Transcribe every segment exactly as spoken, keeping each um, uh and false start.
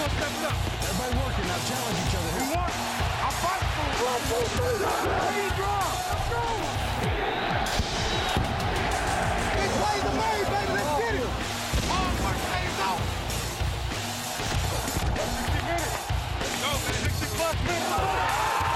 Everybody working now. Challenge each other. We want. I'm fighting for it. Hey, draw. Let's go. Big plays are made, baby. Let's get it. Hard work pays off. sixty minutes. Let's go, man. sixty plus minutes.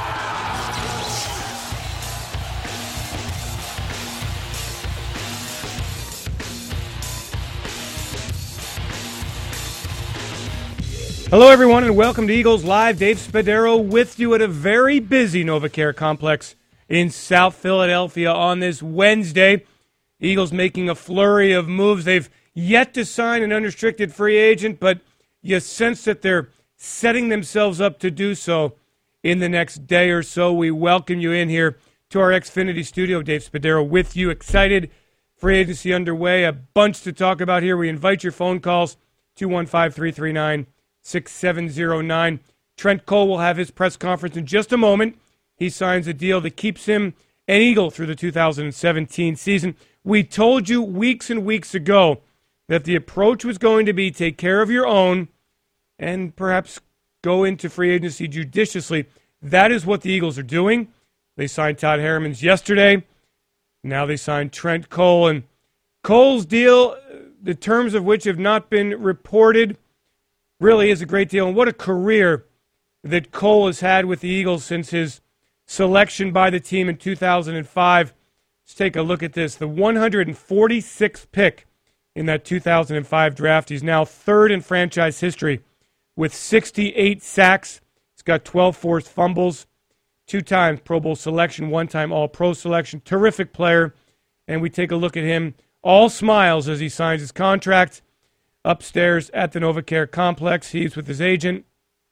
Hello, everyone, and welcome to Eagles Live. Dave Spadaro with you at a very busy NovaCare complex in South Philadelphia on this Wednesday. Eagles making a flurry of moves. They've yet to sign an unrestricted free agent, but you sense that they're setting themselves up to do so in the next day or so. We welcome you in here to our Xfinity studio. Dave Spadaro with you. Excited. Free agency underway. A bunch to talk about here. We invite your phone calls, two one five, three three nine, six seven zero nine. Trent Cole will have his press conference in just a moment. He signs a deal that keeps him an Eagle through the two thousand seventeen season. We told you weeks and weeks ago that the approach was going to be take care of your own and perhaps go into free agency judiciously. That is what the Eagles are doing. They signed Todd Herremans yesterday. Now they signed Trent Cole. And Cole's deal, the terms of which have not been reported, really is a great deal. And what a career that Cole has had with the Eagles since his selection by the team in two thousand five. Let's take a look at this. The one hundred forty-sixth pick in that two thousand five draft. He's now third in franchise history with sixty-eight sacks. He's got twelve forced fumbles, two times Pro Bowl selection, one time All-Pro selection. Terrific player. And we take a look at him. All smiles as he signs his contract upstairs at the NovaCare complex. He's with his agent,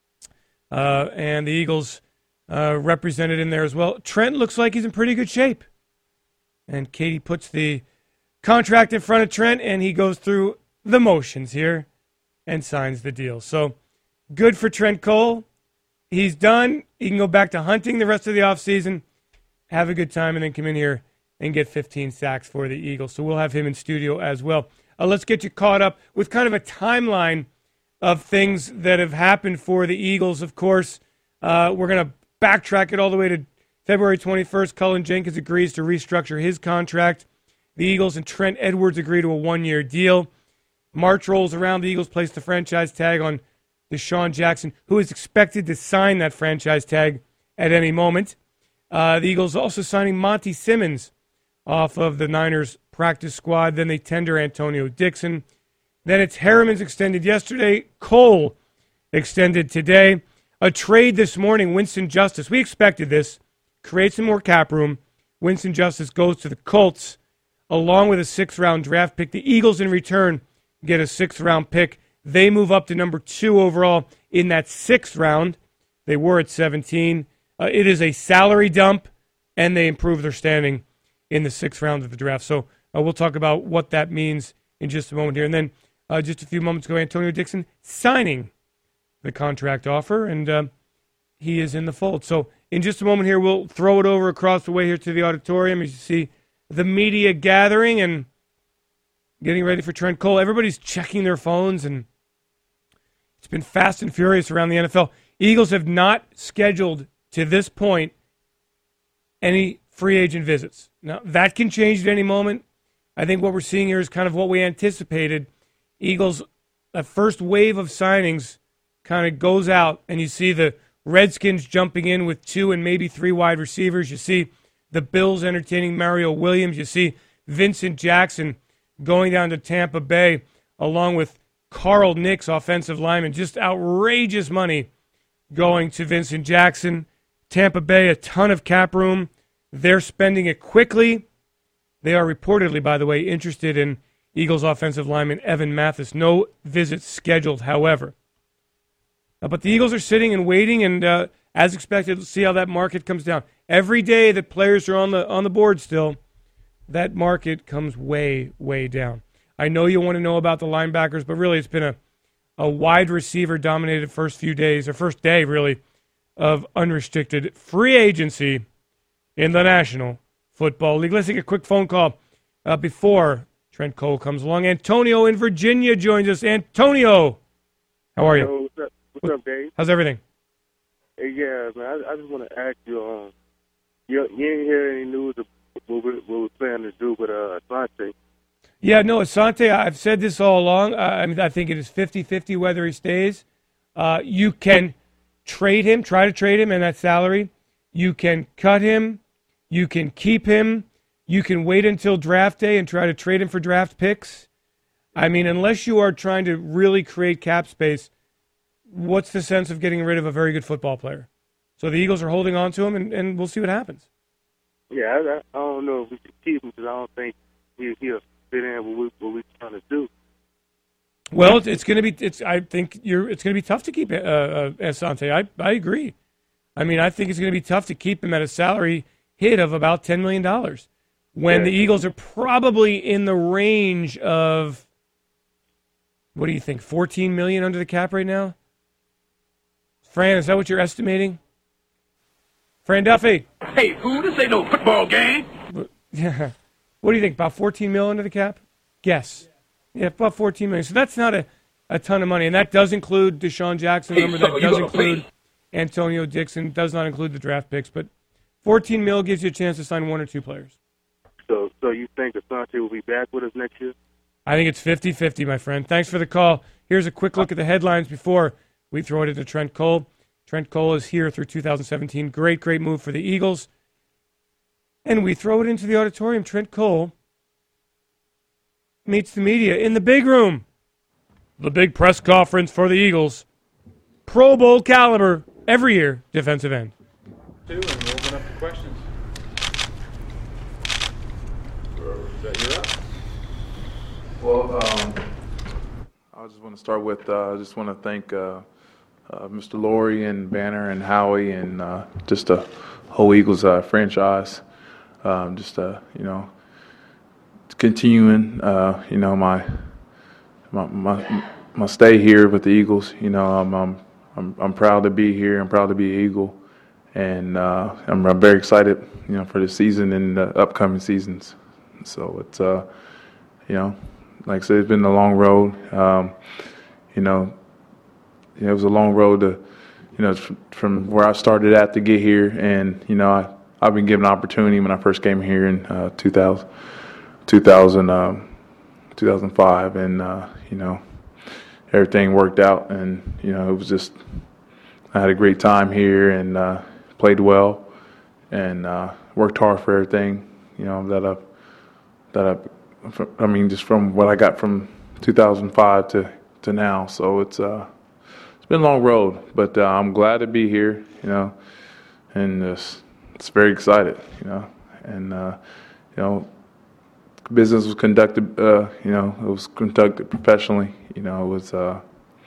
uh, and the Eagles uh, represented in there as well. Trent looks like he's in pretty good shape. And Katie puts the contract in front of Trent, and he goes through the motions here and signs the deal. So good for Trent Cole. He's done. He can go back to hunting the rest of the offseason, have a good time, and then come in here and get fifteen sacks for the Eagles. So we'll have him in studio as well. Uh, let's get you caught up with kind of a timeline of things that have happened for the Eagles. Of course, uh, we're going to backtrack it all the way to February twenty-first. Cullen Jenkins agrees to restructure his contract. The Eagles and Trent Edwards agree to a one-year deal. March rolls around. The Eagles place the franchise tag on Deshaun Jackson, who is expected to sign that franchise tag at any moment. Uh, the Eagles also signing Monty Simmons off of the Niners practice squad. Then they tender Antonio Dixon. Then it's Herremans extended yesterday. Cole extended today. A trade this morning, Winston Justice. We expected this. Create some more cap room. Winston Justice goes to the Colts along with a sixth-round draft pick. The Eagles, in return, get a sixth-round pick. They move up to number two overall in that sixth round. They were at seventeen. Uh, it is a salary dump, and they improve their standing in the sixth round of the draft. So uh, we'll talk about what that means in just a moment here. And then uh, just a few moments ago, Antonio Dixon signing the contract offer, and uh, he is in the fold. So in just a moment here, we'll throw it over across the way here to the auditorium as you see the media gathering and getting ready for Trent Cole. Everybody's checking their phones, and it's been fast and furious around the N F L. Eagles have not scheduled, to this point, any free agent visits. Now, that can change at any moment. I think what we're seeing here is kind of what we anticipated. Eagles, a first wave of signings kind of goes out, and you see the Redskins jumping in with two and maybe three wide receivers. You see the Bills entertaining Mario Williams. You see Vincent Jackson going down to Tampa Bay along with Carl Nicks, offensive lineman. Just outrageous money going to Vincent Jackson. Tampa Bay, a ton of cap room. They're spending it quickly. They are reportedly, by the way, interested in Eagles offensive lineman Evan Mathis. No visits scheduled, however. Uh, but the Eagles are sitting and waiting, and uh, as expected, let's see how that market comes down. Every day that players are on the on the board still, that market comes way, way down. I know you want to know about the linebackers, but really it's been a, a wide receiver-dominated first few days, or first day, really, of unrestricted free agency in the National Football League. Let's take a quick phone call uh, before Trent Cole comes along. Antonio in Virginia joins us. Antonio, how are you? Yo, what's up? What's up, Dave? How's everything? Hey, yeah, man, I, I just want to ask you, um, you, you ain't hear any news of what we, what we're planning to do with uh, Asante? Yeah, no, Asante, I've said this all along. Uh, I mean, I think it is fifty-fifty whether he stays. Uh, you can trade him, try to trade him and that salary. You can cut him. You can keep him. You can wait until draft day and try to trade him for draft picks. I mean, unless you are trying to really create cap space, what's the sense of getting rid of a very good football player? So the Eagles are holding on to him, and, and we'll see what happens. Yeah, I, I don't know if we should keep him because I don't think he, he'll fit in with what, what we're trying to do. Well, it's, it's going to be. It's. I think you're. It's going to be tough to keep uh, uh, Asante. I I agree. I mean, I think it's going to be tough to keep him at a salary hit of about ten million dollars when yeah. the Eagles are probably in the range of. What do you think? fourteen million under the cap right now? Fran, is that what you're estimating? Fran Duffy. Hey, fool, this ain't no football game. Yeah. What do you think? About fourteen million under the cap? Guess. Yeah, about fourteen million. So that's not a, a ton of money. And that does include Deshaun Jackson. Hey, Remember, so that you does gonna include pay? Antonio Dixon. Does not include the draft picks. But fourteen mil gives you a chance to sign one or two players. So, so you think Asante will be back with us next year? I think it's fifty-fifty, my friend. Thanks for the call. Here's a quick look at the headlines before we throw it into Trent Cole. Trent Cole is here through two thousand seventeen. Great, great move for the Eagles. And we throw it into the auditorium. Trent Cole meets the media in the big room. The big press conference for the Eagles. Pro Bowl caliber every year defensive end. Two, and we'll open up for questions. You're up. Well, um, I just want to start with, uh, I just want to thank uh, uh, Mister Lurie and Banner and Howie and uh, just the whole Eagles uh, franchise. Um, just, uh, you know, continuing, uh, you know, my, my my my stay here with the Eagles. You know, I'm I'm I'm, I'm proud to be here. I'm proud to be an Eagle, and uh, I'm, I'm very excited, you know, for the season and the upcoming seasons. So it's, uh, you know, like I said, it's been a long road. Um, you know, it was a long road to, you know, from where I started at to get here, and you know, I. I've been given an opportunity when I first came here in uh, two thousand, two thousand, um, two thousand five, and uh, you know, everything worked out, and you know, it was just I had a great time here and uh, played well, and uh, worked hard for everything, you know, that I that I I mean, just from what I got from two thousand five to to now. So it's uh, it's been a long road, but uh, I'm glad to be here, you know, and just. It's very excited, you know, and uh, you know, business was conducted, uh, you know, it was conducted professionally, you know, it was, uh,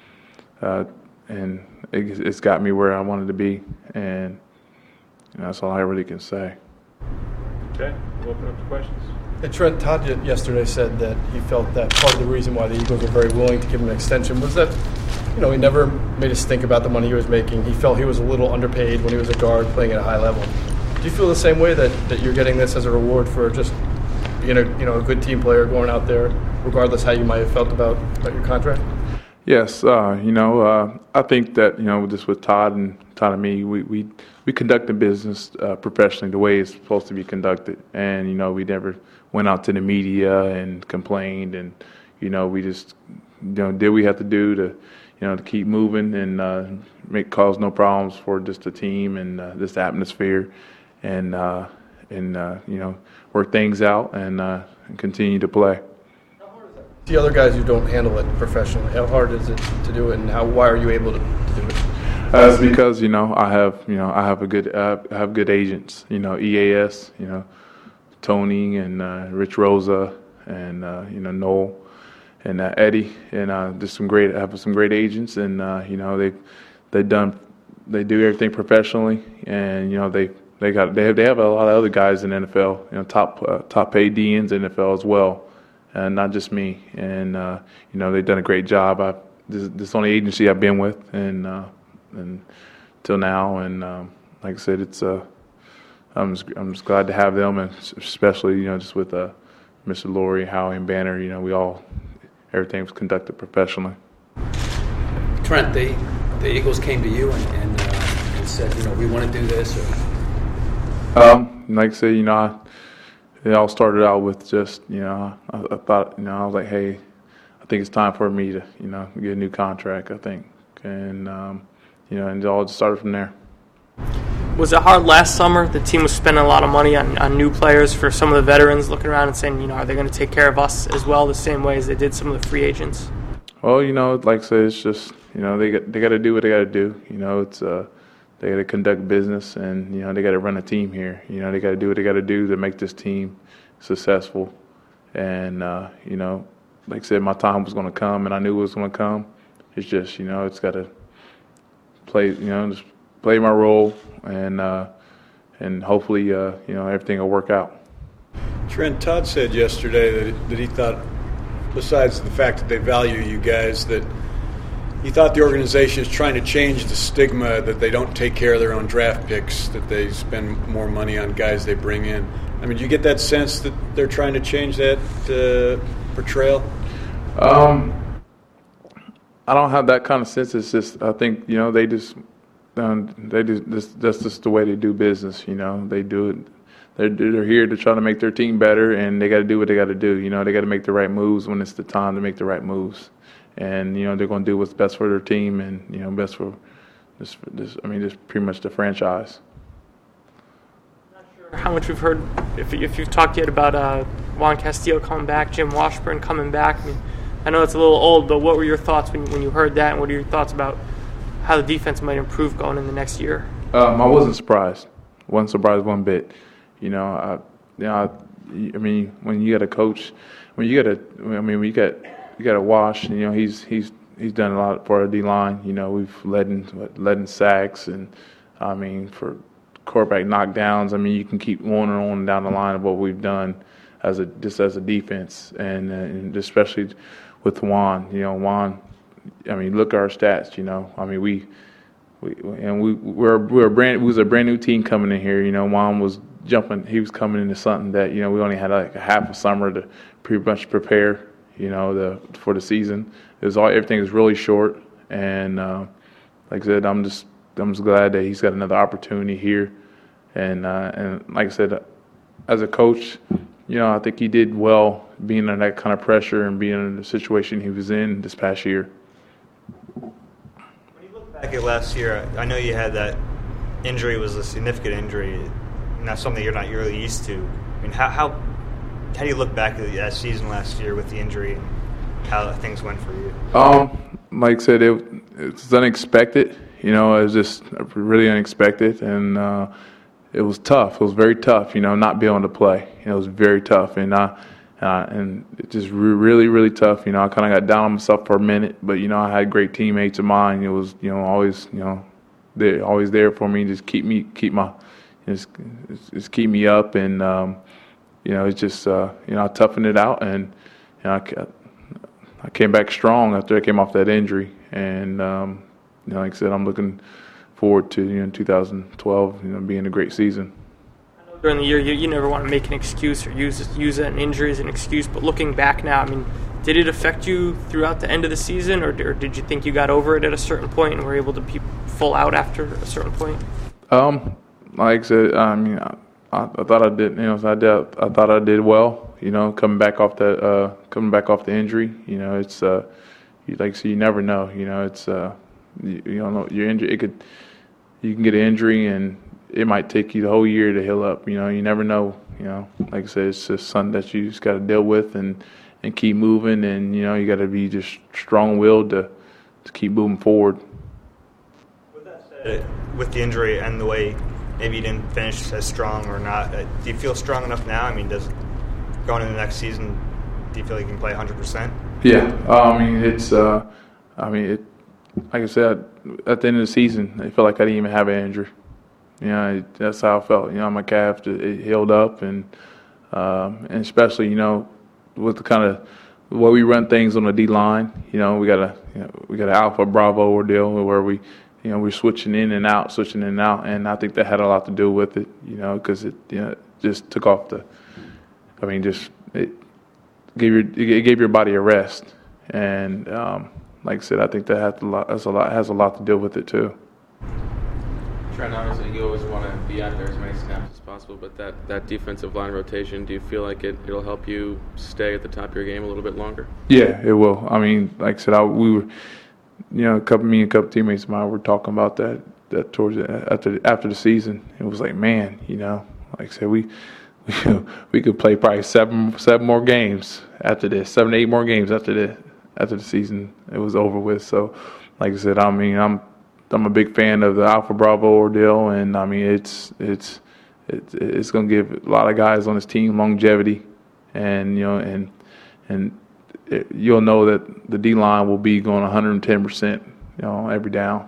uh, and it, it's got me where I wanted to be, and you know, that's all I really can say. Okay, we'll open up to questions. And Trent, Todd yesterday said that he felt that part of the reason why the Eagles were very willing to give him an extension was that, you know, he never made us think about the money he was making. He felt he was a little underpaid when he was a guard playing at a high level. Do you feel the same way, that, that you're getting this as a reward for just being a you know a good team player going out there, regardless how you might have felt about, about your contract? Yes, uh, you know, uh, I think that, you know, just with Todd and Todd and me, we we, we conduct the business uh, professionally the way it's supposed to be conducted, and you know, we never went out to the media and complained, and you know, we just you know did what we had to do to you know to keep moving and uh, make cause no problems for just the team and uh, this atmosphere. And uh, and uh, you know, work things out and, uh, and continue to play. The other guys who don't handle it professionally, how hard is it to do it, and how why are you able to, to do it? Uh, it's because you know I have you know I have a good uh, I have good agents. You know, E A S. You know, Tony and uh, Rich Rosa and uh, you know Noel and uh, Eddie and uh, just some great I have some great agents, and uh, you know they they done they do everything professionally, and you know they. They got they have they have a lot of other guys in the N F L, you know, top uh, top paid D Ns in the N F L as well, and not just me. And uh, you know, they've done a great job. I this this is the only agency I've been with, and uh, and till now. And um, like I said, it's uh, I'm just, I'm just glad to have them, and especially you know just with uh, Mister Lurie, Howie, and Banner. You know, we all everything was conducted professionally. Trent, the the Eagles came to you and, and, uh, and said, you know, we want to do this? Or? Um, like I said, you know, I, it all started out with just, you know, I, I thought, you know, I was like, hey, I think it's time for me to, you know, get a new contract, I think. And, um, you know, and it all just started from there. Was it hard last summer? The team was spending a lot of money on, on new players for some of the veterans, looking around and saying, you know, are they going to take care of us as well the same way as they did some of the free agents? Well, you know, like I said, it's just, you know, they got they got to do what they got to do. You know, it's uh, they got to conduct business, and you know, they got to run a team here. You know, they got to do what they got to do to make this team successful. And uh, you know, like I said, my time was going to come, and I knew it was going to come. It's just, you know, it's got to play, you know, just play my role, and uh, and hopefully, uh, you know, everything will work out. Trent, Todd said yesterday that, that he thought, besides the fact that they value you guys, that he thought the organization is trying to change the stigma that they don't take care of their own draft picks, that they spend more money on guys they bring in. I mean, do you get that sense that they're trying to change that uh, portrayal? Um, I don't have that kind of sense. It's just, I think, you know, they just, um, they just, this, that's just the way they do business. You know, they do it. They're they're here to try to make their team better, and they got to do what they got to do. You know, they got to make the right moves when it's the time to make the right moves, and you know they're going to do what's best for their team, and you know best for this. this I mean, just pretty much the franchise. Not sure how much we've heard, if if you've talked yet about uh, Juan Castillo coming back, Jim Washburn coming back. I mean, I know it's a little old, but what were your thoughts when when you heard that, and what are your thoughts about how the defense might improve going in the next year? Um, I wasn't surprised. wasn't surprised one bit. You know, I, you know, I, I mean, when you got a coach, when you got a, I mean, when you got you got a Wash, you know, he's he's he's done a lot for our D line. You know, we've led in led in sacks, and I mean, for quarterback knockdowns. I mean, you can keep on and on down the line of what we've done as a just as a defense, and, and especially with Juan. You know, Juan. I mean, look at our stats. You know, I mean, we. We, and we we're we're a brand we was a brand new team coming in here. You know, Juan was jumping. He was coming into something that you know we only had like a half a summer to pretty much prepare. You know, the for the season. It was all everything was really short, and uh, like I said, I'm just I'm just glad that he's got another opportunity here, and uh, and like I said, as a coach, you know, I think he did well being under that kind of pressure and being in the situation he was in this past year. Back at last year, I know you had that injury was a significant injury, and that's something you're not really used to. I mean, how how, how do you look back at that season last year with the injury and how things went for you? Um, like I said, it it's unexpected. You know, it was just really unexpected, and uh, it was tough. It was very tough. You know, not being able to play. You know, it was very tough, and I. Uh, and it just really, really tough. You know, I kind of got down on myself for a minute, but you know, I had great teammates of mine. It was, you know, always, you know, they're always there for me. Just keep me, keep my, just, just keep me up, and um, you know, it's just, uh, you know, I toughened it out, and you know, I, I came back strong after I came off that injury, and um, you know, like I said, I'm looking forward to you know, two thousand twelve, you know, being a great season. During the year, you, you never want to make an excuse or use use an injury as an excuse. But looking back now, I mean, did it affect you throughout the end of the season, or, or did you think you got over it at a certain point and were able to be full out after a certain point? Um, like I said, I mean, I, I thought I did. You know, I did. I thought I did well. You know, coming back off the uh, coming back off the injury. You know, it's uh, you, like so you never know. You know, it's uh, you, you don't know your injury. It could you can get an injury and it might take you the whole year to heal up. You know, you never know. You know, like I said, it's just something that you just got to deal with and, and keep moving. And you know, you got to be just strong-willed to to keep moving forward. With that said, with the injury and the way maybe you didn't finish as strong or not, do you feel strong enough now? I mean, does going into the next season, do you feel like you can play one hundred percent? Yeah, uh, I mean, it's. Uh, I mean, it. Like I said, at the end of the season, I felt like I didn't even have an injury. You know, that's how I felt. You know, my calf it healed up, and um, and especially you know with the kind of the way we run things on the D line. You know, we got a you know, we got an Alpha Bravo ordeal where we you know we're switching in and out, switching in and out, and I think that had a lot to do with it. You know, because it you know just took off the. I mean, just it gave your it gave your body a rest, and um, like I said, I think that has a lot has a lot has a lot to do with it too. Trent, obviously you always want to be out there as many snaps as possible, but that, that defensive line rotation, do you feel like it, it'll help you stay at the top of your game a little bit longer? Yeah, it will. I mean, like I said, I, we were, you know, a couple me and a couple teammates of mine were talking about that that towards the, after the, after the season. It was like, man, you know, like I said, we we, we could play probably seven seven more games after this, seven eight more games after the after the season it was over with. So, like I said, I mean, I'm. I'm a big fan of the Alpha Bravo ordeal, and I mean it's it's it's, it's going to give a lot of guys on this team longevity, and you know and and it, you'll know that the D line will be going one hundred ten percent, you know, every down.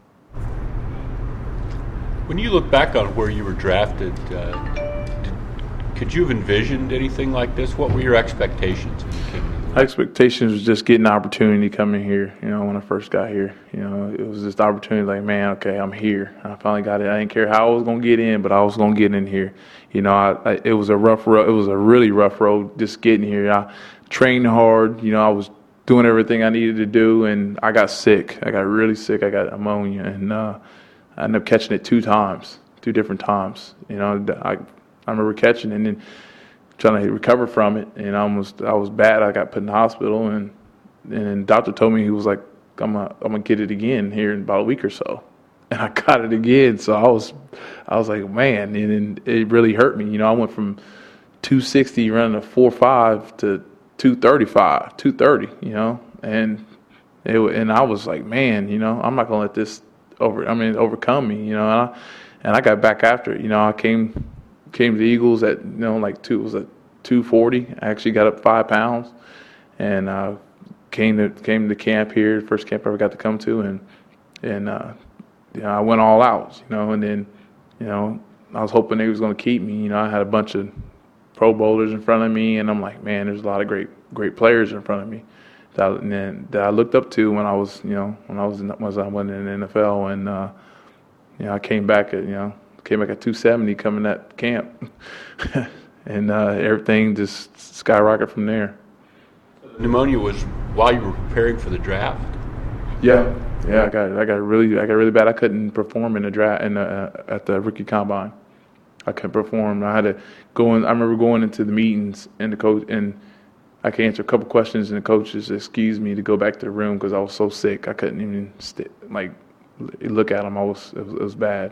When you look back on where you were drafted, uh, did, could you have envisioned anything like this? What were your expectations when you came in? My expectations was just getting the opportunity coming here. You know, when I first got here, you know, it was just the opportunity. Like, man, okay, I'm here. I finally got it. I didn't care how I was gonna get in, but I was gonna get in here. You know, I, I, it was a rough road. It was a really rough road just getting here. I trained hard. You know, I was doing everything I needed to do, and I got sick. I got really sick. I got pneumonia, and uh, I ended up catching it two times, two different times. You know, I I remember catching it and then trying to recover from it, and I almost I was bad. I got put in the hospital, and and the doctor told me, he was like, I'm gonna I'm gonna get it again here in about a week or so, and I got it again. So I was I was like, man, and, and it really hurt me. You know, I went from two sixty running a four five to two thirty-five, two thirty. You know, and it and I was like, man, you know, I'm not gonna let this over. I mean, overcome me. You know, and I and I got back after it. You know, I came. Came to the Eagles at, you know, like two, it was at two forty. I actually got up five pounds, and uh, came to came to camp here, first camp I ever got to come to, and and uh, you know, I went all out, you know, and then, you know, I was hoping they was going to keep me. You know, I had a bunch of Pro Bowlers in front of me, and I'm like, man, there's a lot of great great players in front of me that I, and then, that I looked up to when I was, you know, when I was in, when I went in the N F L, and uh, you know, I came back at, you know. Came back at two seventy coming at camp, and uh, everything just skyrocketed from there. Pneumonia was while you were preparing for the draft. Yeah, yeah, I got I got really I got really bad. I couldn't perform in the draft in the, uh, at the rookie combine. I couldn't perform. I had to go in. I remember going into the meetings and the coach and I could answer a couple questions, and the coaches excused me to go back to the room because I was so sick. I couldn't even st- like look at them. I was it was, it was bad.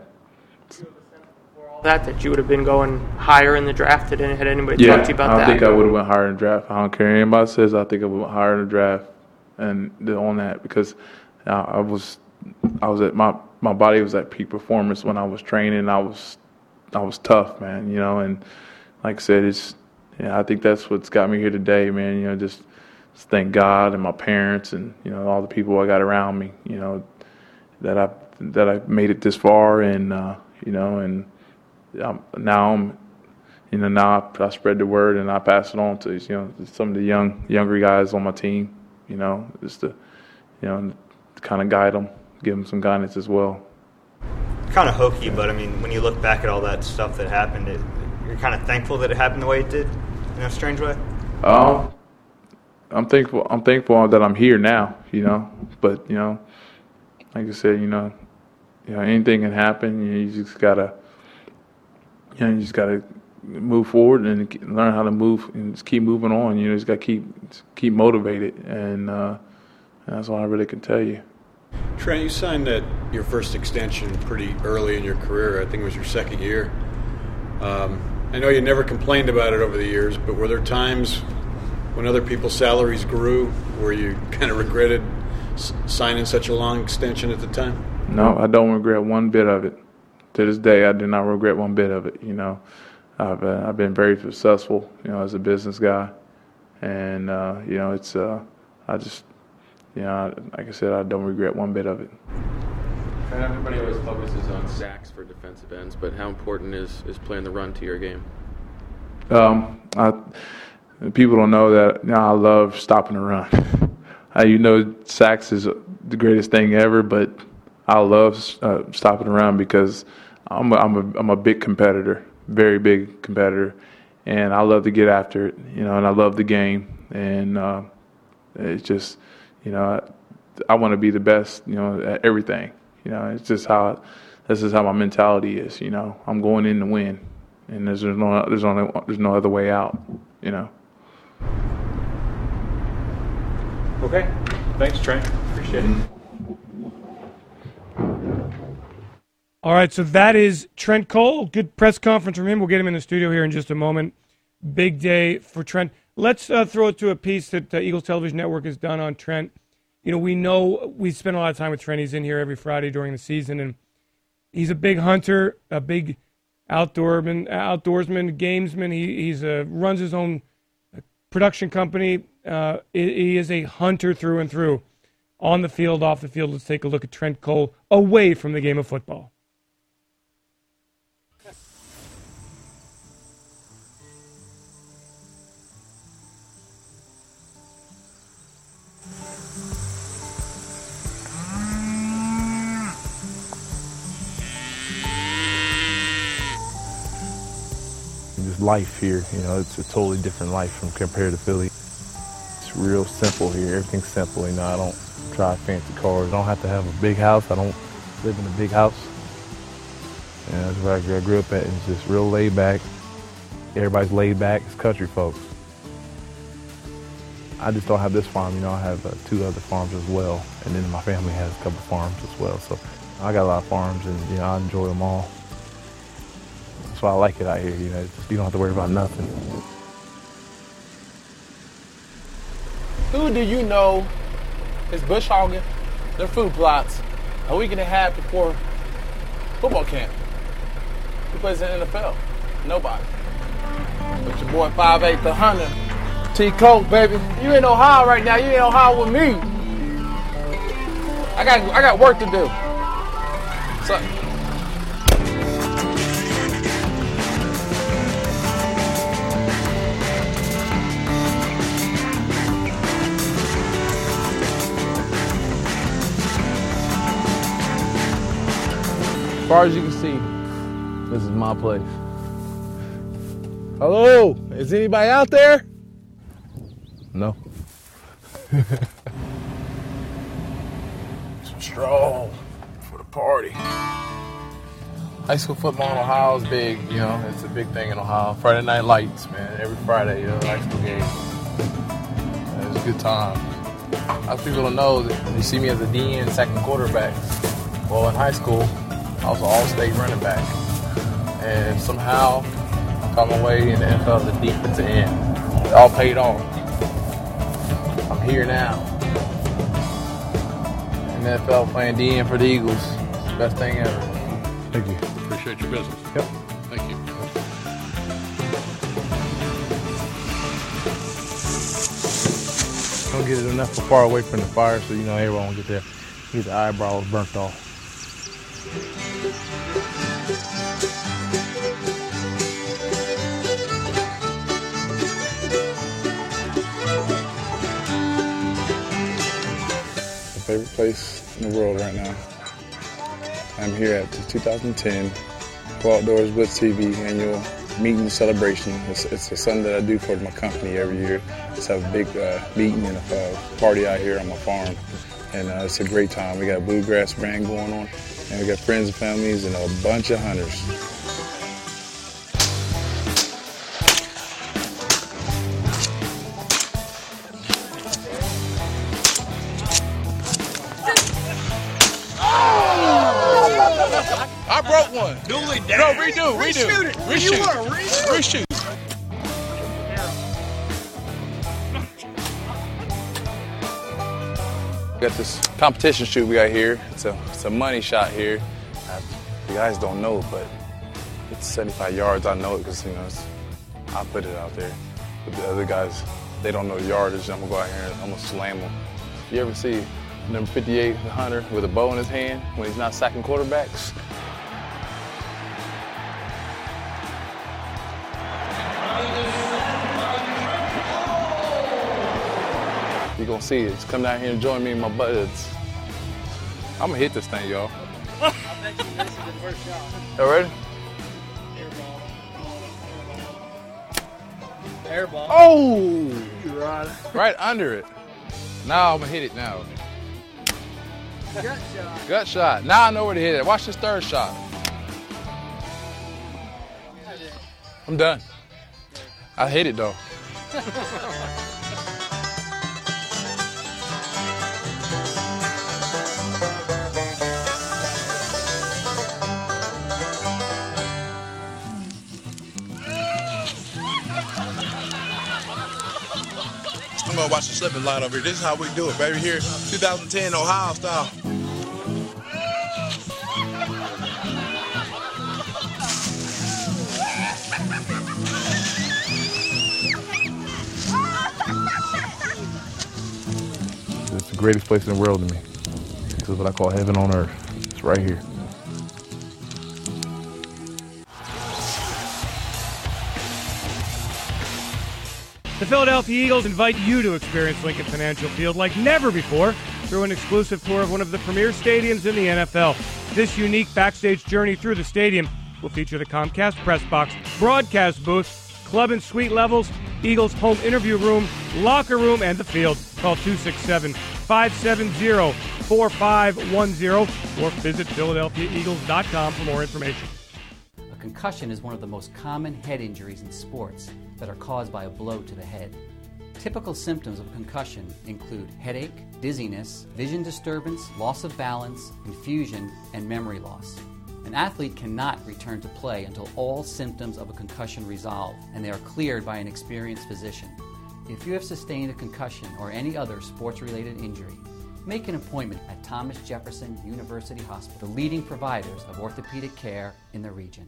That that you would have been going higher in the draft. Had had anybody yeah, talked to you about I don't that? think I would have went higher in the draft. I don't care what anybody says. I think I went higher in the draft and on that because I, I was I was at my my body was at peak performance when I was training. I was I was tough, man. You know, and like I said, it's yeah. I think that's what's got me here today, man. You know, just, just thank God and my parents and you know all the people I got around me. You know, that I that I made it this far, and uh, you know and. Um, now I'm, you know, now I, I spread the word and I pass it on to, you know, some of the young, younger guys on my team, you know, just to, you know, to kind of guide them, give them some guidance as well. Kind of hokey, but I mean, when you look back at all that stuff that happened, it, you're kind of thankful that it happened the way it did, in a strange way. Um, I'm thankful. I'm thankful that I'm here now, you know. But you know, like I said, you know, you know, anything can happen. You just gotta. You know, you just got to move forward and learn how to move and just keep moving on. You know, you just got to keep keep motivated, and uh, that's all I really can tell you. Trent, you signed that your first extension pretty early in your career. I think it was your second year. Um, I know you never complained about it over the years, but were there times when other people's salaries grew where you kind of regretted s- signing such a long extension at the time? No, I don't regret one bit of it. To this day, I do not regret one bit of it. You know, I've uh, I've been very successful, you know, as a business guy, and uh, you know, it's uh, I just, you know, like I said, I don't regret one bit of it. And everybody always focuses on sacks for defensive ends, but how important is, is playing the run to your game? Um, I, people don't know that. You know, I love stopping the run. uh, you know, sacks is the greatest thing ever, but I love uh, stopping the run because I'm a, I'm a I'm a big competitor, very big competitor, and I love to get after it, you know, and I love the game, and uh, it's just, you know, I want to be the best, you know, at everything. You know, it's just how this is how my mentality is. You know, I'm going in to win, and there's no there's no there's no other way out. You know. Okay. Thanks, Trent. Appreciate it. All right, so that is Trent Cole. Good press conference from him. We'll get him in the studio here in just a moment. Big day for Trent. Let's uh, throw it to a piece that uh, Eagles Television Network has done on Trent. You know, we know we spend a lot of time with Trent. He's in here every Friday during the season, and he's a big hunter, a big outdoorman, outdoorsman, gamesman. He he's a, runs his own production company. Uh, he is a hunter through and through. On the field, off the field, let's take a look at Trent Cole away from the game of football. Just life here, you know, it's a totally different life from compared to Philly. It's real simple here. Everything's simple, you know. I don't drive fancy cars. I don't have to have a big house. I don't live in a big house. You know, that's where I grew up at. It's just real laid back. Everybody's laid back. It's country folks. I just don't have this farm, you know. I have uh, two other farms as well, and then my family has a couple farms as well. So I got a lot of farms, and you know, I enjoy them all. That's why I like it out here, you know. It's just, you don't have to worry about nothing. Who do you know is bush hogging their food plots a week and a half before football camp? Who plays in the N F L? Nobody. But your boy five eight the Hunter, T. Coke, baby. You in Ohio right now. You in Ohio with me. I got I got work to do. So. As far as you can see, this is my place. Hello, is anybody out there? No. Some stroll for the party. High school football in Ohio is big, you know, it's a big thing in Ohio. Friday night lights, man, every Friday, you know, high school game. It's a good time. A lot of people don't know that when you see me as a D N, second quarterback. Well, in high school, I was an all-state running back, and somehow I found my way in the N F L as a defensive end. It all paid off. I'm here now. In the N F L playing D N for the Eagles. It's the best thing ever. Thank you. Appreciate your business. Yep. Thank you. Don't get it enough far away from the fire so you know everyone will get their, get the eyebrows burnt off. Favorite place in the world right now. I'm here at the two thousand ten Go Outdoors with T V annual meeting celebration. It's, it's a something that I do for my company every year. Let's have a big uh, meeting and a uh, party out here on my farm. And uh, it's a great time. We got a bluegrass band going on, and we got friends and families and a bunch of hunters. I broke one. Newly No, redo, redo. Reshoot it. Reshoot. You want to reshoot? Reshoot. We got this competition shoot we got here. It's a, it's a money shot here. Uh, you guys don't know, but it's seventy-five yards. I know it because, you know, it's, I put it out there. But the other guys, they don't know the yardage. I'm going to go out here and I'm going to slam them. You ever see number fifty-eight, the hunter, with a bow in his hand when he's not sacking quarterbacks? You're gonna see it. Just come down here and join me in my buds. I'm gonna hit this thing, y'all. I bet you this is the first shot. Y'all ready? Airball. Oh! Right. Right under it. Now I'm gonna hit it now. Gut shot. Gut shot. Now I know where to hit it. Watch this third shot. I'm done. I hit it, though. I'm gonna watch the slipping line over here. This is how we do it, baby. Here, two thousand ten Ohio style. It's the greatest place in the world to me. This is what I call heaven on earth. It's right here. The Philadelphia Eagles invite you to experience Lincoln Financial Field like never before through an exclusive tour of one of the premier stadiums in the N F L. This unique backstage journey through the stadium will feature the Comcast press box, broadcast booth, club and suite levels, Eagles home interview room, locker room, and the field. Call two six seven, five seven zero, four five one zero or visit Philadelphia Eagles dot com for more information. A concussion is one of the most common head injuries in sports that are caused by a blow to the head. Typical symptoms of concussion include headache, dizziness, vision disturbance, loss of balance, confusion, and memory loss. An athlete cannot return to play until all symptoms of a concussion resolve and they are cleared by an experienced physician. If you have sustained a concussion or any other sports-related injury, make an appointment at Thomas Jefferson University Hospital, the leading providers of orthopedic care in the region.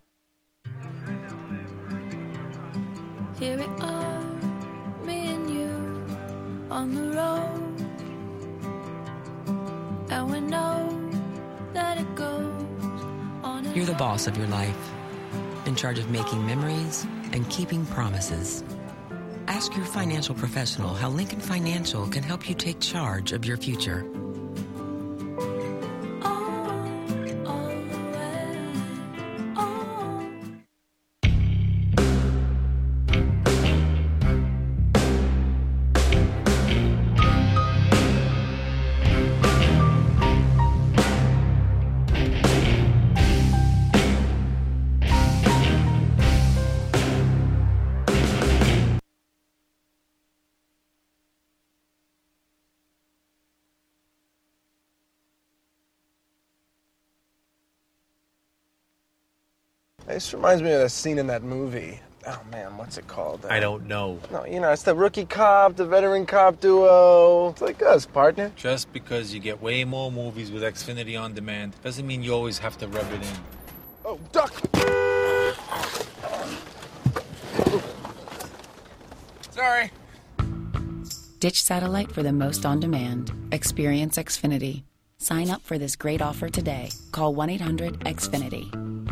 Here we are, me and you, on the road, and we know that it goes on and You're the boss of your life, in charge of making memories and keeping promises. Ask your financial professional how Lincoln Financial can help you take charge of your future. This reminds me of that scene in that movie. Oh, man, what's it called? Uh, I don't know. No, you know, it's the rookie cop, the veteran cop duo. It's like us, partner. Just because you get way more movies with Xfinity On Demand doesn't mean you always have to rub it in. Oh, duck! Sorry. Ditch satellite for the most on demand. Experience Xfinity. Sign up for this great offer today. Call one eight hundred X Finity.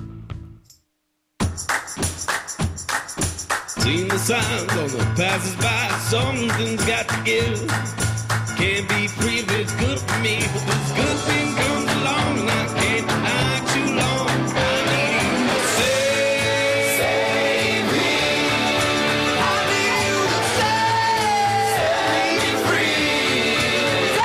Seen the signs on the passes by, something's got to give. Can't be free if it's good for me, but this good thing comes along and I can't deny it too long. I need you to save, save me. I need you to save, set me free,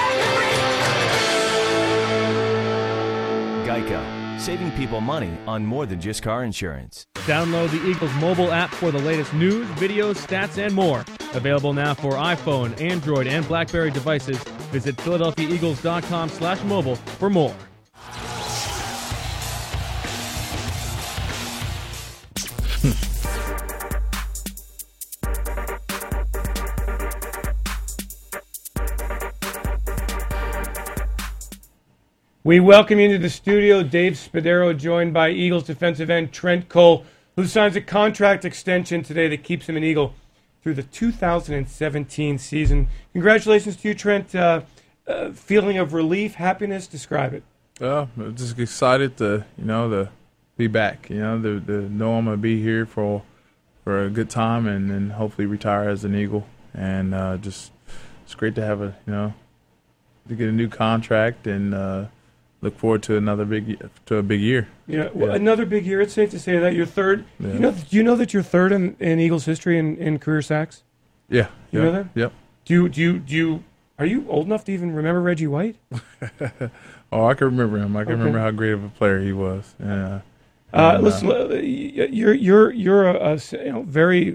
set me free. Geico, saving people money on more than just car insurance. Download the Eagles mobile app for the latest news, videos, stats, and more. Available now for iPhone, Android, and BlackBerry devices. Visit Philadelphia Eagles dot com slash mobile for more. We welcome you into the studio. Dave Spadaro, joined by Eagles defensive end Trent Cole, who signs a contract extension today that keeps him an Eagle through the two thousand seventeen season. Congratulations to you, Trent. Uh, uh, feeling of relief, happiness, describe it. Well, I'm just excited to, you know, to be back. You know, to, to know I'm going to be here for for a good time and, and hopefully retire as an Eagle. And uh, just it's great to have a, you know, to get a new contract and uh, look forward to another big to a big year. Yeah, well, yeah, another big year. It's safe to say that you're third. Yeah. You know, do you know that you're third in, in Eagles history in, in career sacks? Yeah, you yep, know that. Yep. Do you do you do you Are you old enough to even remember Reggie White? Oh, I can remember him. I can Okay. remember how great of a player he was. Yeah. Uh, And, listen, uh, you're you're you're a, a you know very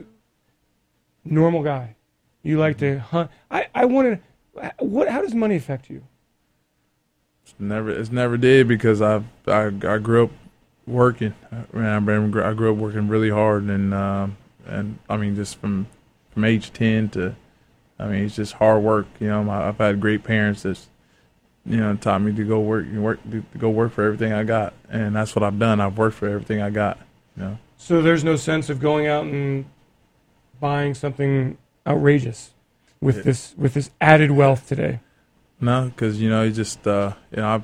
normal guy. You like to hunt. I I wanted. What? How does money affect you? It's never, it's never did because I I I grew up working. I, mean, I remember I grew up working really hard, and um, and I mean just from from age ten to, I mean it's just hard work. You know, my, I've had great parents that's, you know, taught me to go work, work, to go work for everything I got, and that's what I've done. I've worked for everything I got. You know. So there's no sense of going out and buying something outrageous with Yeah. this with this added wealth today. No, because you know, you just uh, you know, I've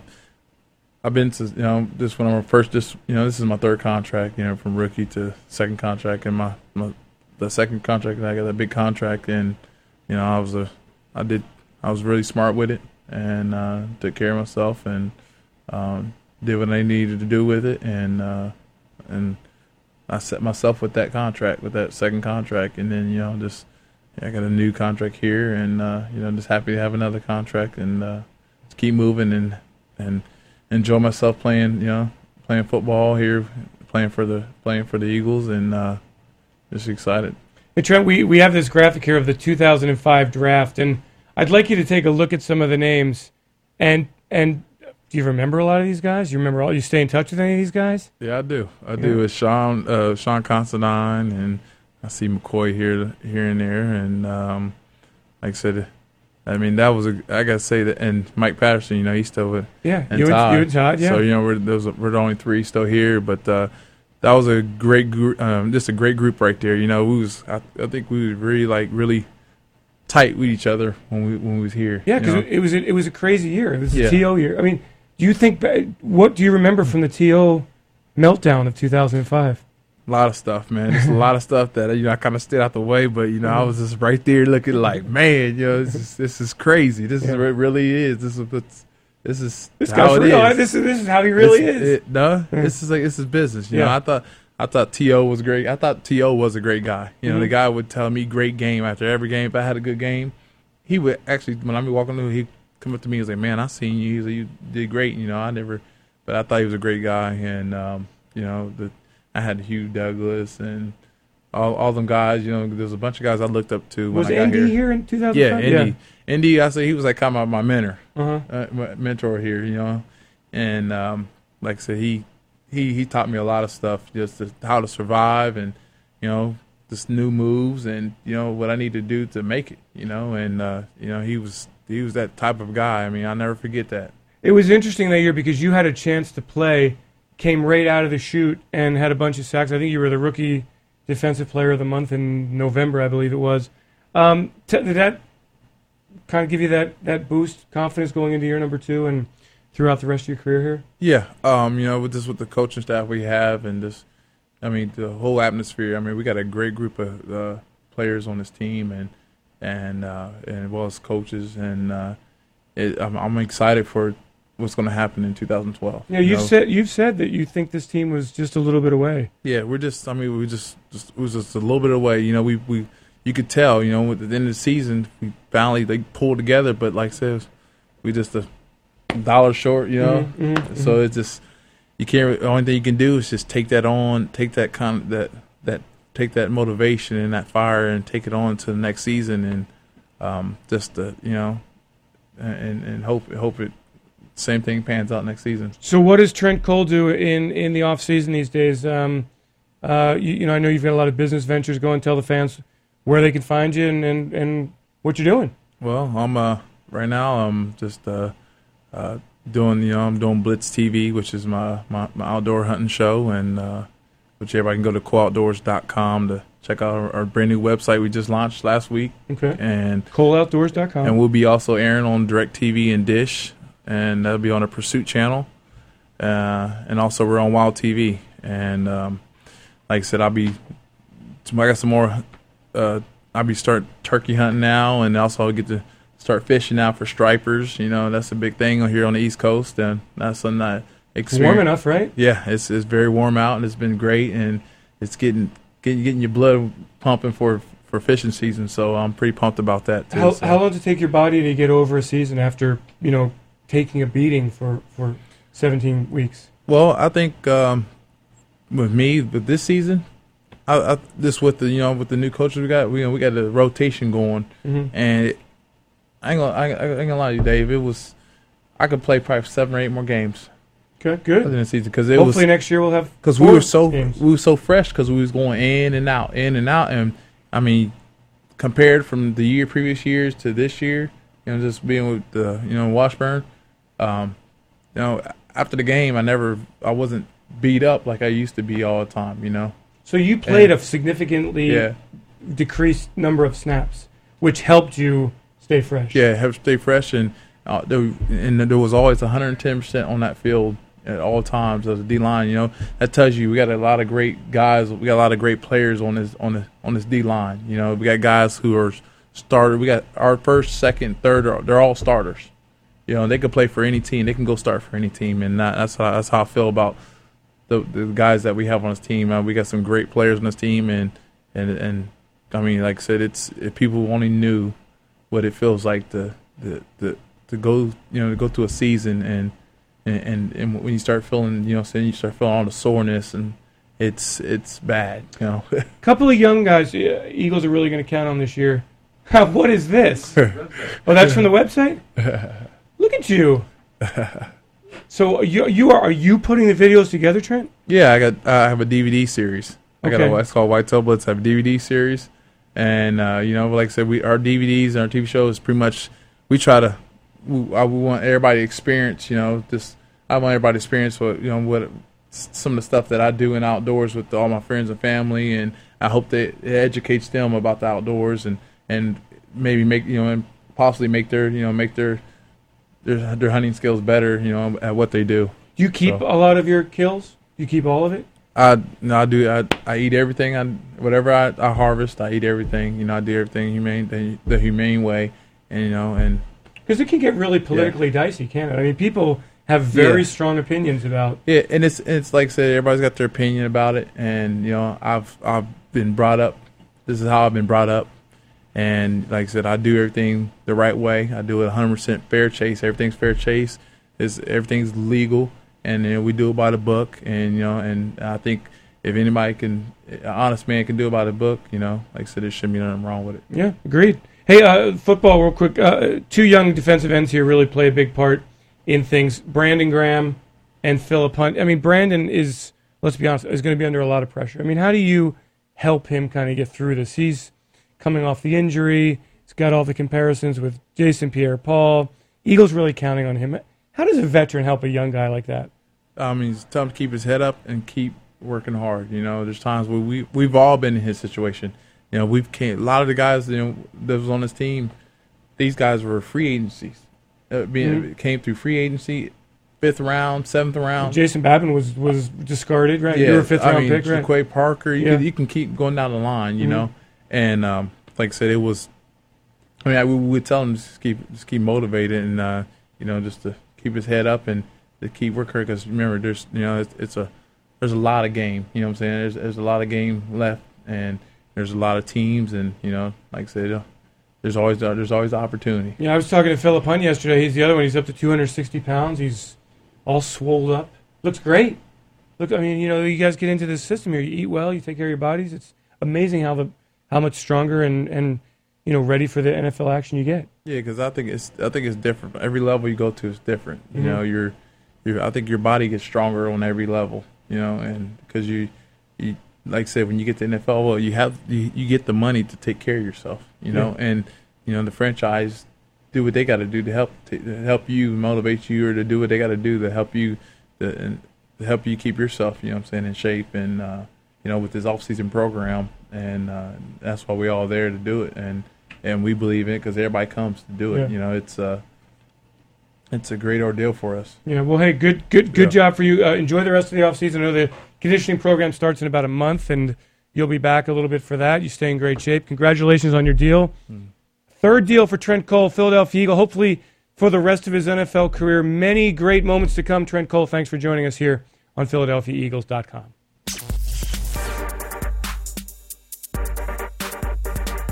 I've been to, you know, this when I'm first, just you know, this is my third contract, you know, from rookie to second contract, and my, my the second contract I got that big contract, and you know, I was a I did I was really smart with it, and uh, took care of myself, and um, did what I needed to do with it, and uh, and I set myself with that contract, with that second contract, and then you know, just yeah, I got a new contract here, and uh, you know, just happy to have another contract, and uh, just keep moving and and enjoy myself playing, you know, playing football here, playing for the playing for the Eagles, and uh, just excited. Hey Trent, we we have this graphic here of the two thousand five draft, and I'd like you to take a look at some of the names, and and do you remember a lot of these guys? You remember all? You stay in touch with any of these guys? Yeah, I do. I Yeah. do. With Sean uh, Sean Considine, and I see McCoy here here and there, and um, like I said, I mean that was a I gotta say that, and Mike Patterson, you know, he's still with Yeah, and you and- Todd. you and Todd, yeah. So you know we're those we're the only three still here, but uh, that was a great group, um, just a great group right there. You know, we was I, I think we was really like really tight with each other when we when we was here. Yeah, you because know? it, it was a, it was a crazy year. It was Yeah. a T O year. I mean, do you think ba- what do you remember from the T O meltdown of two thousand five? A lot of stuff, man. There's a lot of stuff that you know I kind of stayed out the way, but you know I was just right there looking like, man, you know, this is this is crazy. This is Yeah. what it really is. This is what's this is This how guy's it real. is. This is- this is how he really It's- is. It, no, Yeah. this is like this is business. You know, Yeah. I thought I thought T O was great. I thought T O was a great guy. You know, the Mhm. guy would tell me great game after every game. If I had a good game, he would actually when I be walking through, he'd come up to me and say, "Man, I seen you. He's like, you did great." You know, I never, but I thought he was a great guy, and um, you know the. I had Hugh Douglas and all all them guys. You know, there's a bunch of guys I looked up to. Was when I got Indy here. here in two thousand Yeah, five? Indy. Indy. I say he was like kind of my mentor, Uh-huh. uh, my mentor here. You know, and um, like I said, he he he taught me a lot of stuff, just to, how to survive, and you know, just new moves, and you know what I need to do to make it. You know, and uh, you know he was he was that type of guy. I mean, I'll never forget that. It was interesting that year because you had a chance to play, came right out of the chute and had a bunch of sacks. I think you were the rookie defensive player of the month in November, I believe it was. Um, t- did that kind of give you that, that boost, confidence going into year number two and throughout the rest of your career here? Yeah, um, you know, with this with the coaching staff we have, and just, I mean, the whole atmosphere. I mean, we got a great group of uh, players on this team, and and uh, and as well as coaches, and uh, it, I'm, I'm excited for what's going to happen in two thousand twelve. Yeah, you you've know? said you've said that you think this team was just a little bit away. Yeah, we're just. I mean, we just, just it was just a little bit away. You know, we we you could tell. You know, at the end of the season, we finally they pulled together. But like I said, we just a dollar short. You know, Mhm, mhm, so mhm. it's just you can't. The only thing you can do is just take that on, take that kind of that that take that motivation and that fire, and take it on to the next season, and um, just uh, you know, and and hope hope it. Same thing pans out next season. So what does Trent Cole do in, in the off season these days? Um, uh, you, you know, I know you've got a lot of business ventures. Go and tell the fans where they can find you and, and, and what you're doing. Well, I'm uh, right now. I'm just uh, uh, doing you know I'm doing Blitz T V, which is my, my, my outdoor hunting show, and uh, which everybody can go to co outdoors dot com to check out our, our brand new website we just launched last week. Okay. And co outdoors dot com. And we'll be also airing on DirecTV and Dish. And that'll be on the Pursuit channel, uh, and also we're on Wild T V. And um, like I said, I'll be I got some more. Uh, I'll be start turkey hunting now, and also I'll get to start fishing now for stripers. You know, that's a big thing here on the East Coast, and that's something I experience. Warm enough, right? Yeah, it's it's very warm out, and it's been great, and it's getting getting getting your blood pumping for for fishing season. So I'm pretty pumped about that too. How, so. how long does it take your body to get over a season after, you know, taking a beating for, for seventeen weeks? Well, I think um, with me, with this season, I, I, this with the you know with the new coaches we got, we we got the rotation going, Mhm. and it, I ain't gonna I, I ain't gonna lie to you, Dave. It was I could play probably seven or eight more games. Okay, good. In the season because it Hopefully was next year we'll have because we four were so games. we were so fresh because we was going in and out, in and out, and I mean, compared from the year previous years to this year, you know, just being with the you know Washburn, um, you know, after the game, I never I wasn't beat up like I used to be all the time, you know. So you played And- a significantly yeah. decreased number of snaps, which helped you stay fresh. Yeah, have to stay fresh, and uh, there, and there was always one hundred ten percent on that field at all times as a D line. You know, that tells you we got a lot of great guys. We got a lot of great players on this on this on this D line. You know, we got guys who are starter. We got our first, second, third. Are, they're all starters. You know, they could play for any team. They can go start for any team, and that, that's how that's how I feel about the the guys that we have on this team. Uh, we got some great players on this team, and and and I mean, like I said, it's if people only knew what it feels like to to to, to go you know to go through a season and and, and and when you start feeling you know saying you start feeling all the soreness and it's it's bad you know. Couple of young guys, uh, Eagles are really going to count on this year. What is this? Oh, that's from the website. Look at you. So you you are are you putting the videos together, Trent? Yeah, I got I have a D V D series. I got Okay. a it's called White Tail Blitz. I have a D V D series, and uh, you know, like I said, we our D V Ds and our T V shows pretty much we try to we, I, we want everybody to experience. You know, just I want everybody to experience what you know what some of the stuff that I do in outdoors with all my friends and family, and I hope that it educates them about the outdoors and and maybe make you know and possibly make their you know make their their their hunting skills better. You know, at what they do. Do you keep So. a lot of your kills? Do you keep all of it? I no, I do. I I eat everything. I whatever I, I harvest, I eat everything. You know, I do everything humane the, the humane way, and you know, and Because it can get really politically dicey, can't it? I mean, people have very Yeah. strong opinions about. yeah, and it's it's like I said, everybody's got their opinion about it, and you know, I've I've been brought up. This is how I've been brought up, and like I said, I do everything the right way. I do it one hundred percent fair chase. Everything's fair chase. Is everything's legal. And you know, we do it by the book, and you know, and I think if anybody can, an honest man can do it by the book, you know, like I said, there shouldn't be nothing wrong with it. Yeah, agreed. Hey, uh, football, real quick. Uh, two young defensive ends here really play a big part in things. Brandon Graham and Philip Hunt. I mean, Brandon is, let's be honest, is going to be under a lot of pressure. I mean, how do you help him kind of get through this? He's coming off the injury. He's got all the comparisons with Jason Pierre-Paul. Eagles really counting on him. How does a veteran help a young guy like that? I mean, it's time to keep his head up and keep working hard. You know, there's times where we we've all been in his situation. You know, we've came, a lot of the guys you know that was on this team. These guys were free agencies. Uh, being Mhm. came through free agency, fifth round, seventh round. Jason Babin was, was discarded, right? Yeah, you were a fifth I round mean, pick, right? Jaquay Parker. You Yeah. can you can keep going down the line, you Mhm. know. And um, like I said, it was. I mean, I, we would tell him to just keep just keep motivated and uh, you know just to keep his head up and to keep working because remember, there's you know it's, it's a there's a lot of game. You know what I'm saying? There's there's a lot of game left and there's a lot of teams and you know like I said, uh, there's always there's always opportunity. Yeah, I was talking to Philip Hunt yesterday. He's the other one. He's up to two hundred sixty pounds. He's all swolled up. Looks great. Look, I mean, you know, you guys get into this system here. You eat well. You take care of your bodies. It's amazing how the how much stronger and, and you know ready for the N F L action you get. Yeah, because I think it's I think it's different. Every level you go to is different. You Mhm. know, you're, you're I think your body gets stronger on every level. You know, and because you, you like I said, when you get to N F L, well, you have you, you get the money to take care of yourself. You know, Yeah. and you know the franchise do what they got to do to help to help you, motivate you, or to do what they got to do to help you to, and to help you keep yourself. You know what I'm saying in shape and uh, you know with this off season program, and uh, that's why we're all there to do it and. And we believe in it because everybody comes to do it. Yeah. You know, it's uh, it's a great ordeal for us. Yeah, well, hey, good good, good Yeah. job for you. Uh, enjoy the rest of the offseason. I know the conditioning program starts in about a month, and you'll be back a little bit for that. You stay in great shape. Congratulations on your deal. Mm. Third deal for Trent Cole, Philadelphia Eagle. Hopefully for the rest of his N F L career. Many great moments to come. Trent Cole, thanks for joining us here on Philadelphia Eagles dot com.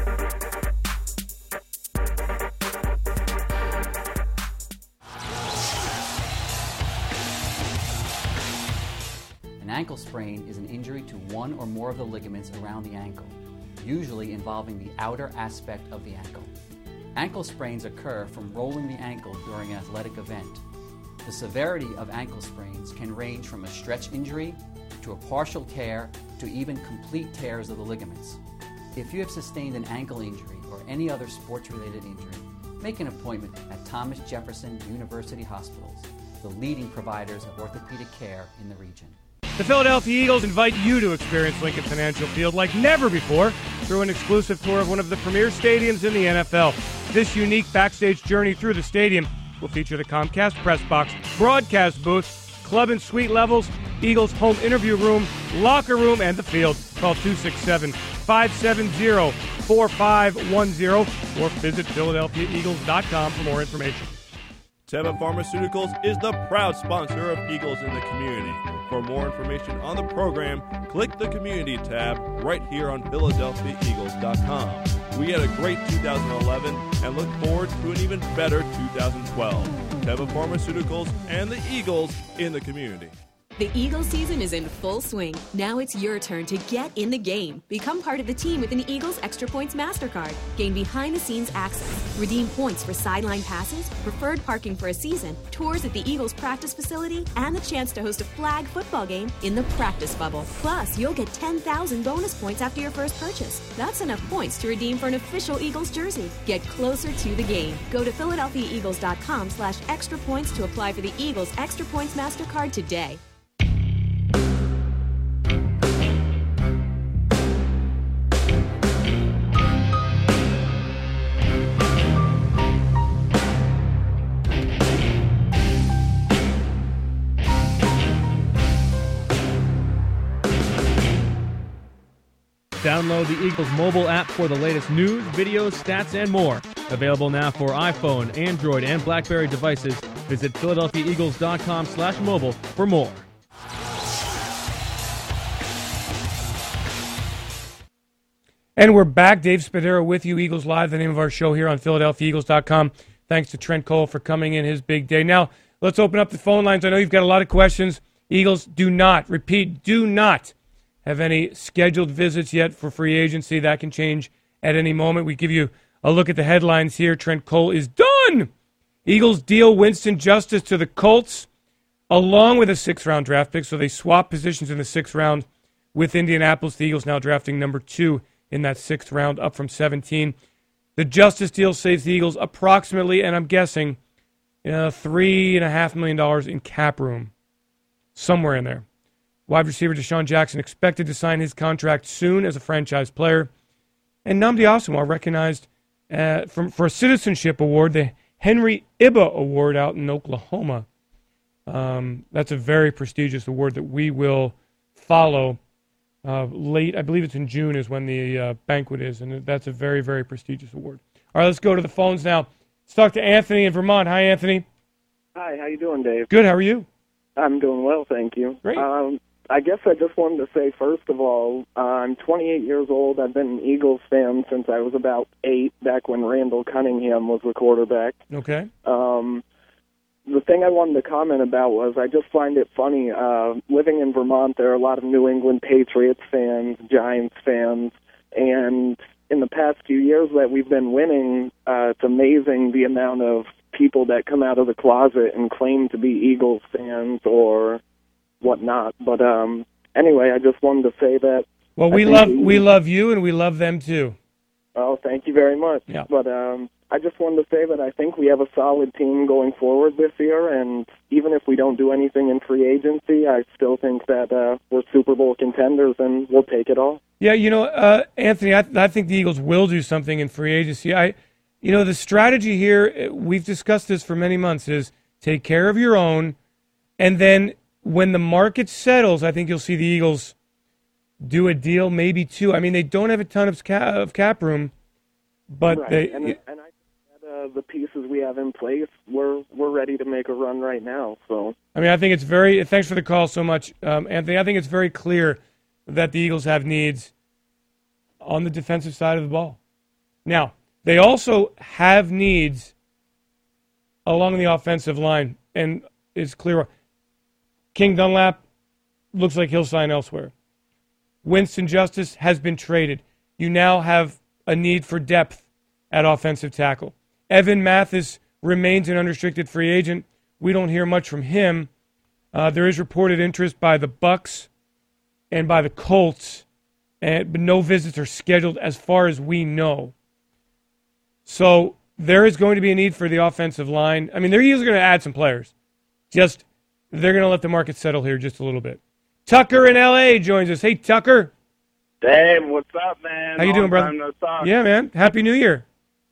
ankle sprain is an injury to one or more of the ligaments around the ankle, usually involving the outer aspect of the ankle. Ankle sprains occur from rolling the ankle during an athletic event. The severity of ankle sprains can range from a stretch injury to a partial tear to even complete tears of the ligaments. If you have sustained an ankle injury or any other sports-related injury, make an appointment at Thomas Jefferson University Hospitals, the leading providers of orthopedic care in the region. The Philadelphia Eagles invite you to experience Lincoln Financial Field like never before through an exclusive tour of one of the premier stadiums in the N F L. This unique backstage journey through the stadium will feature the Comcast press box, broadcast booth, club and suite levels, Eagles home interview room, locker room, and the field. Call two six seven, five seven zero, four five one zero or visit Philadelphia Eagles dot com for more information. Teva Pharmaceuticals is the proud sponsor of Eagles in the Community. For more information on the program, click the Community tab right here on Philadelphia Eagles dot com. We had a great two thousand eleven and look forward to an even better two thousand twelve. Teva Pharmaceuticals and the Eagles in the Community. The Eagles season is in full swing. Now it's your turn to get in the game. Become part of the team with an Eagles Extra Points MasterCard. Gain behind-the-scenes access. Redeem points for sideline passes, preferred parking for a season, tours at the Eagles practice facility, and the chance to host a flag football game in the practice bubble. Plus, you'll get ten thousand bonus points after your first purchase. That's enough points to redeem for an official Eagles jersey. Get closer to the game. Go to Philadelphia Eagles dot com slash extra points to apply for the Eagles Extra Points MasterCard today. Download the Eagles mobile app for the latest news, videos, stats, and more. Available now for iPhone, Android, and BlackBerry devices. Visit Philadelphia Eagles dot com slash mobile for more. And we're back. Dave Spadaro with you, Eagles Live, the name of our show here on Philadelphia Eagles dot com. Thanks to Trent Cole for coming in his big day. Now, let's open up the phone lines. I know you've got a lot of questions. Eagles do not, repeat, do not have any scheduled visits yet for free agency. That can change at any moment. We give you a look at the headlines here. Trent Cole is done. Eagles deal Winston Justice to the Colts along with a sixth-round draft pick. So they swap positions in the sixth round with Indianapolis. The Eagles now drafting number two in that sixth round, up from seventeen. The Justice deal saves the Eagles approximately, and I'm guessing, uh, three point five million dollars in cap room. Somewhere in there. Wide receiver Deshaun Jackson expected to sign his contract soon as a franchise player. And Nnamdi Asomugha recognized uh, from, for a citizenship award, the Henry Ibba Award out in Oklahoma. Um, that's a very prestigious award that we will follow uh, late. I believe it's in June is when the uh, banquet is, and that's a very, very prestigious award. All right, let's go to the phones now. Let's talk to Anthony in Vermont. Hi, Anthony. Hi, how you doing, Dave? Good, how are you? I'm doing well, thank you. Great. Um, I guess I just wanted to say, first of all, uh, I'm twenty-eight years old. I've been an Eagles fan since I was about eight, back when Randall Cunningham was the quarterback. Okay. Um, the thing I wanted to comment about was I just find it funny. Uh, living in Vermont, there are a lot of New England Patriots fans, Giants fans, and in the past few years that we've been winning, uh, it's amazing the amount of people that come out of the closet and claim to be Eagles fans or whatnot. But um, anyway, I just wanted to say that. Well, we love we love you, and we love them too. Oh, thank you very much. Yeah. But um, I just wanted to say that I think we have a solid team going forward this year, and even if we don't do anything in free agency, I still think that uh, we're Super Bowl contenders, and we'll take it all. Yeah, you know, uh, Anthony, I, I think the Eagles will do something in free agency. I, you know, the strategy here, we've discussed this for many months, is take care of your own, and then when the market settles, I think you'll see the Eagles do a deal, maybe two. I mean, they don't have a ton of cap, of cap room, but right. they. And, and I think that uh, the pieces we have in place, we're we're ready to make a run right now. So I mean, I think it's very. Thanks for the call so much, um, Anthony. I think it's very clear that the Eagles have needs on the defensive side of the ball. Now, they also have needs along the offensive line, and it's clear. King Dunlap, looks like he'll sign elsewhere. Winston Justice has been traded. You now have a need for depth at offensive tackle. Evan Mathis remains an unrestricted free agent. We don't hear much from him. Uh, there is reported interest by the Bucks and by the Colts, and but no visits are scheduled as far as we know. So there is going to be a need for the offensive line. I mean, they're usually going to add some players. Just they're going to let the market settle here just a little bit. Tucker in L A joins us. Hey, Tucker. Dave, what's up, man? How you Long doing, brother? time no talk. Yeah, man. Happy New Year.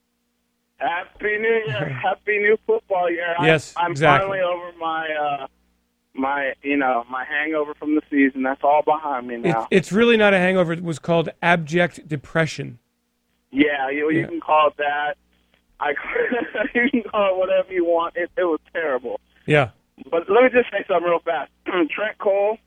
Happy New Year. Happy new football year. Yes, I, I'm exactly. finally over my, uh, my, you know, my hangover from the season. That's all behind me It, now. it's really not a hangover. It was called abject depression. yeah, you, you Yeah. can call it that. I, you can call it whatever you want. It, it was terrible. Yeah. But let me just say something real fast. Trent Cole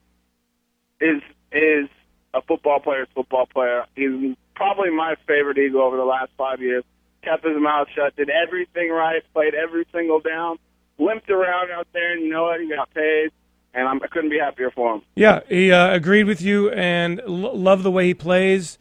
is is a football player's football player. He's probably my favorite Eagle over the last five years. Kept his mouth shut, did everything right, played every single down, limped around out there, and you know what? He got paid, and I'm, I couldn't be happier for him. Yeah, he uh, agreed with you and l- love the way he plays.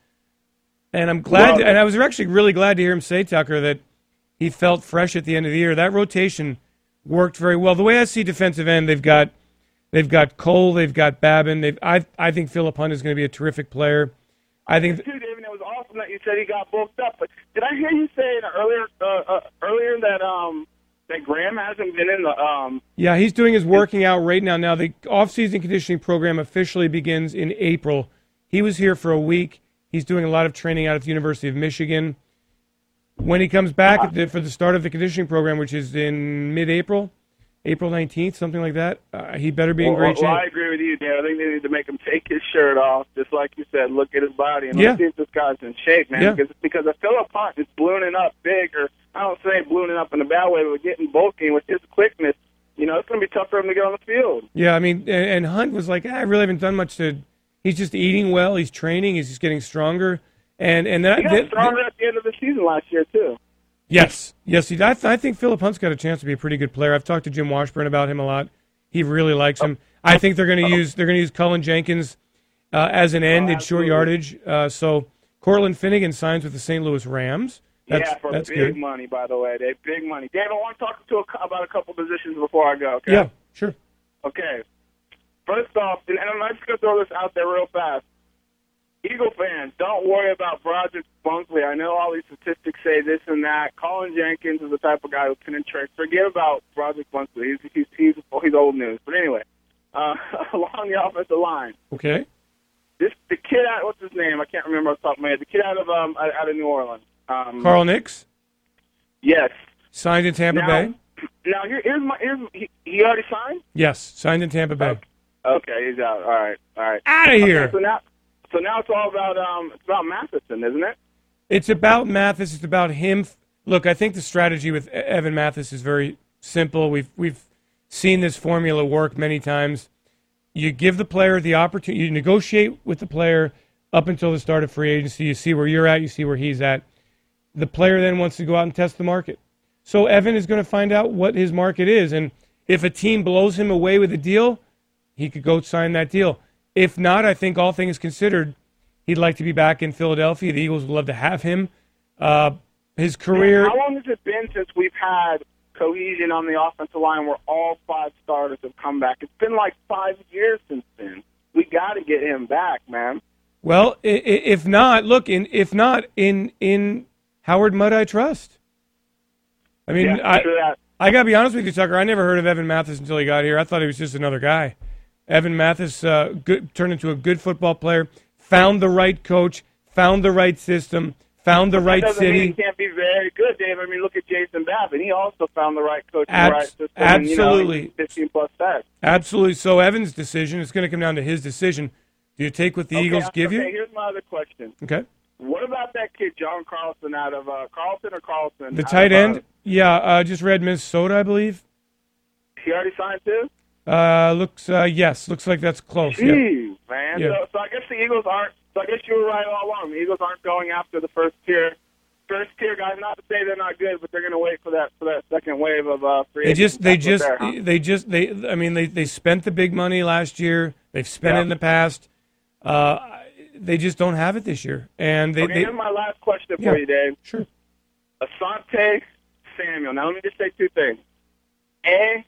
And I'm glad, Love it. and I was actually really glad to hear him say, Tucker, that he felt fresh at the end of the year. That rotation worked very well. The way I see defensive end, they've got they've got Cole, they've got Babin. They've I I think Philip Hunt is going to be a terrific player. I think. Too, David, it was awesome that you said he got booked up. But did I hear you say earlier uh, uh, earlier that um that Graham hasn't been in the um? Yeah, he's doing his working out right now. Now, the off-season conditioning program officially begins in April. He was here for a week. He's doing a lot of training out at the University of Michigan. When he comes back at the, for the start of the conditioning program, which is in mid-April, April nineteenth, something like that, uh, he better be in well, great well, shape. I agree with you, Dan. I think they need to make him take his shirt off, just like you said. Look at his body and Yeah. let's see if this guy's in shape, man. Yeah. Because because if Philip Hunt is ballooning up big, or I don't say ballooning up in a bad way, but getting bulky and with his quickness, you know, it's going to be tough for him to get on the field. Yeah, I mean, and, and Hunt was like, ah, I really haven't done much to. He's just eating well. He's training. He's just getting stronger. And and that, He got that- stronger at the end of the season last year too. Yes, yes. He, I, th- I think Philip Hunt's got a chance to be a pretty good player. I've talked to Jim Washburn about him a lot. He really likes him. I think they're going to use they're going to use Cullen Jenkins uh, as an end in short yardage. Uh, so Cortland Finnegan signs with the Saint Louis Rams. That's, yeah, for that's big good. money, by the way. They big money. Dave, I want to talk to a, cou- about a couple positions before I go. Okay. Yeah, sure. Okay. First off, and, and I'm just going to throw this out there real fast. Eagle fans, don't worry about Broderick Bunkley. I know all these statistics say this and that. Colin Jenkins is the type of guy who penetrates. Forget about Broderick Bunkley. He's he's he's, he's old news. But anyway, uh, along the offensive line, Okay. this the kid out. What's his name? I can't remember off the top of my head. The kid out of um out out of New Orleans. Um, Carl Nix Yes. signed in Tampa now, Bay. Now here, here's my here's he, he already signed. Yes, signed in Tampa Bay. Okay, he's out. All right, all right. Outta here. Okay, so now, so now it's all about um, it's about Matheson, isn't it? It's about Mathis. It's about him. Look, I think the strategy with E- Evan Mathis is very simple. We've we've seen this formula work many times. You give the player the opportunity. You negotiate with the player up until the start of free agency. You see where you're at. You see where he's at. The player then wants to go out and test the market. So Evan is going to find out what his market is, and if a team blows him away with a deal, he could go sign that deal. If not, I think all things considered, he'd like to be back in Philadelphia. The Eagles would love to have him. Uh, his career. How long has it been since we've had cohesion on the offensive line where all five starters have come back? It's been like five years since then. We got to get him back, man. Well, i- i- if not, look, in if not in in Howard Mudd, I trust. I mean, Yeah, I true that. I gotta be honest with you, Tucker. I never heard of Evan Mathis until he got here. I thought he was just another guy. Evan Mathis uh, good, turned into a good football player. Found the right coach. Found the right system. Found the But right that doesn't mean city. he can't be very good, Dave. I mean, look at Jason Babin. He also found the right coach and Abs- the right system. absolutely. And, you know, fifteen plus sacks. Absolutely. So Evan's decision. It's going to come down to his decision. Do you take what the okay, Eagles give okay, you? here's my other question. Okay. What about that kid, John Carlson, out of uh, Carlson or Carlson? The out tight of, uh, end. Yeah, uh, just read Minnesota, I believe. He already signed too? Uh, looks uh, yes, looks like that's close. Yeah. Jeez, man. Yeah. So, so I guess the Eagles aren't. So I guess you were right all along. The Eagles aren't going after the first tier first tier guys. Not to say they're not good, but they're going to wait for that for that second wave of uh, free They agents. just, they That's just, what they're, huh? they just, they. I mean, they, they spent the big money last year. They've spent Yeah. it in the past. Uh, they just don't have it this year. And they, Okay, they here's my last question Yeah, for you, Dave. Sure. Asante Samuel. Now, let me just say two things. A,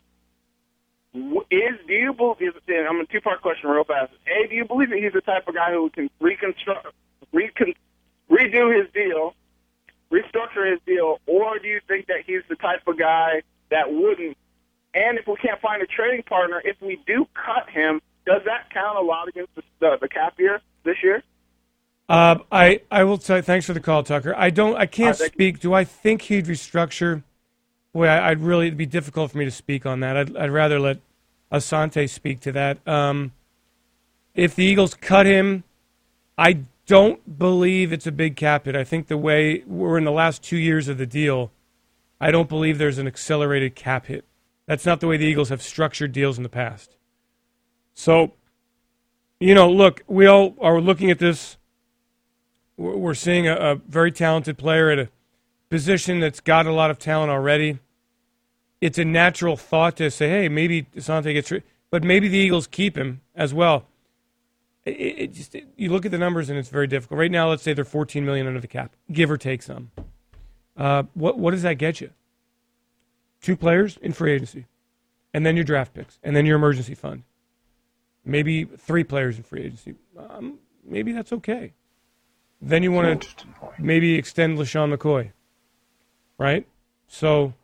w- is do you believe? I'm a two-part question, real fast. A, do you believe that he's the type of guy who can reconstruct, recon, redo his deal, restructure his deal, or do you think that he's the type of guy that wouldn't? And if we can't find a trading partner, if we do cut him, does that count a lot against the, the, the cap year this year? Uh, I, I will say thanks for the call, Tucker. I don't, I can't Uh, thank speak. Do I think he'd restructure? Boy, I, I'd really it'd be difficult for me to speak on that. I'd, I'd rather let Asante speak to that. Um, if the Eagles cut him, I don't believe it's a big cap hit. I think the way we're in the last two years of the deal, I don't believe there's an accelerated cap hit. That's not the way the Eagles have structured deals in the past. So, you know, look, we all are looking at this. We're seeing a, a very talented player at a position that's got a lot of talent already. It's a natural thought to say, hey, maybe Asante gets, but maybe the Eagles keep him as well. It, it just it, you look at the numbers and it's very difficult. Right now, let's say they're fourteen million dollars under the cap, give or take some. Uh, what what does that get you? Two players in free agency, and then your draft picks, and then your emergency fund. Maybe three players in free agency. Um, maybe that's okay. Then you want to maybe extend LaShawn McCoy, right? So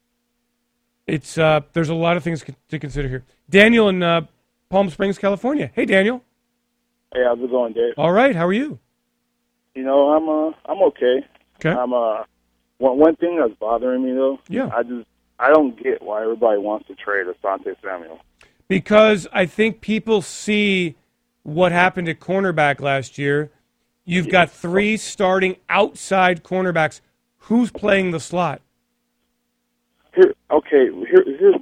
it's uh, there's a lot of things to consider here. Daniel in uh, Palm Springs, California. Hey, Daniel. Hey, how's it going, Dave? All right. How are you? You know, I'm uh, I'm okay. Okay. I'm uh, one one thing that's bothering me though. Yeah. I just I don't get why everybody wants to trade Asante Samuel. Because I think people see what happened at cornerback last year. You've got three starting outside cornerbacks. Who's playing the slot? Here, okay. Here, here.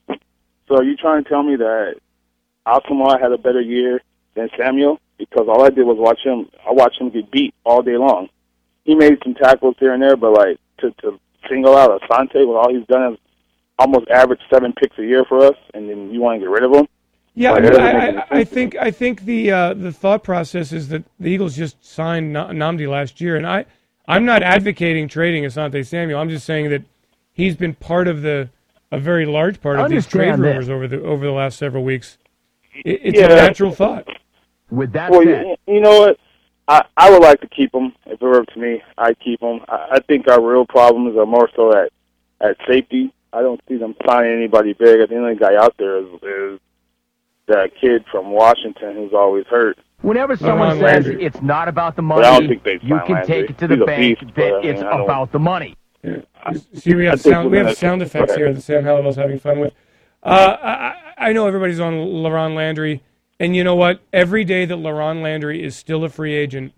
So are you trying to tell me that Altamar had a better year than Samuel? Because all I did was watch him. I watched him get beat all day long. He made some tackles here and there, but like to, to single out Asante with all he's done is almost average seven picks a year for us, and then you want to get rid of him? Yeah, Like, I, that mean, doesn't I, make any I, I sense. think I think the uh, the thought process is that the Eagles just signed Na- Nnamdi last year, and I I'm not advocating trading Asante Samuel. I'm just saying that he's been part of the a very large part I of these trade understand that. rumors over the over the last several weeks. It, it's Yeah. a natural thought. With that well, you, you know what? I, I would like to keep him. If it were up to me, I'd keep him. I, I think our real problems are more so at, at safety. I don't see them signing anybody big. I think the only guy out there is, is that kid from Washington who's always hurt. Whenever someone Laron says Landry. it's not about the But I don't money, think they'd you sign can Landry. take it to He's the a bank beast, that but, I mean, it's I don't- about the money. See, we I have think sound, we're we have gonna- sound effects here that Sam Halliwell's having fun with. Uh, I, I know everybody's on LaRon Landry, and you know what? Every day that LaRon Landry is still a free agent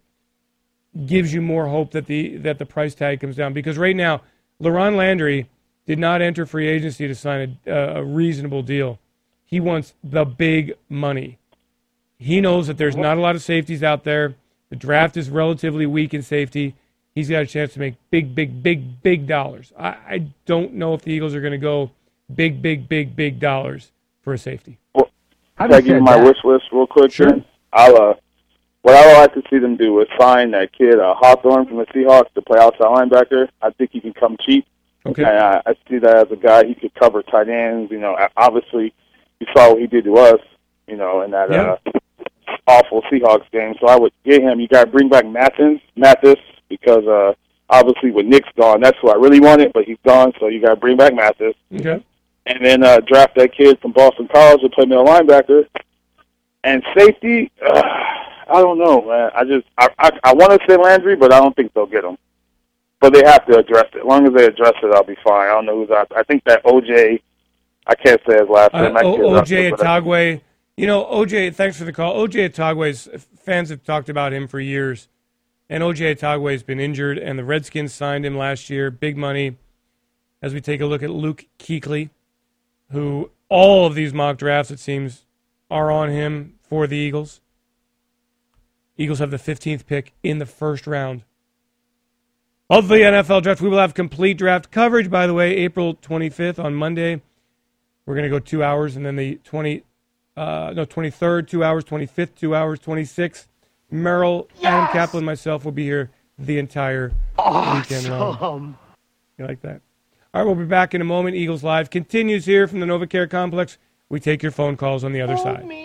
gives you more hope that the that the price tag comes down. Because right now, LaRon Landry did not enter free agency to sign a, a reasonable deal. He wants the big money. He knows that there's not a lot of safeties out there. The draft is relatively weak in safety. He's got a chance to make big, big, big, big dollars. I, I don't know if the Eagles are going to go big, big, big, big dollars for a safety. Can I give you my wish list real quick? Sure. Then? I'll, uh, what I would like to see them do is sign that kid uh, Hawthorne from the Seahawks to play outside linebacker. I think he can come cheap. Okay. And I, I see that as a guy he could cover tight ends. You know, obviously you saw what he did to us. You know, in that Yeah. uh, awful Seahawks game. So I would get him. You got to bring back Mathis, Mathis, because uh, obviously with Nick's gone, that's who I really wanted, but he's gone. So you got to bring back Mathis. Okay. And then uh, draft that kid from Boston College to play middle linebacker. And safety, uh, I don't know, man. I just I I, I want to say Landry, but I don't think they'll get him. But they have to address it. As long as they address it, I'll be fine. I don't know who's out. I think that O J, I can't say his last Uh, name. That o- kid's out O J there, but I- Atagwe. You know, O J, thanks for the call. O J Atagwe's fans have talked about him for years. And O J Atagwe has been injured, and the Redskins signed him last year, big money. As we take a look at Luke Kuechly, who all of these mock drafts, it seems, are on him for the Eagles. Eagles have the fifteenth pick in the first round. of the N F L draft. We will have complete draft coverage, by the way, April twenty-fifth on Monday. We're going to go two hours, and then the twenty, uh, no, twenty-third, two hours, twenty-fifth, two hours, twenty-sixth. Merrill, yes! Adam Kaplan, myself will be here the entire awesome. weekend long. You like that? All right, we'll be back in a moment. Eagles Live continues here from the NovaCare Complex. We take your phone calls on the other Hold side. Me.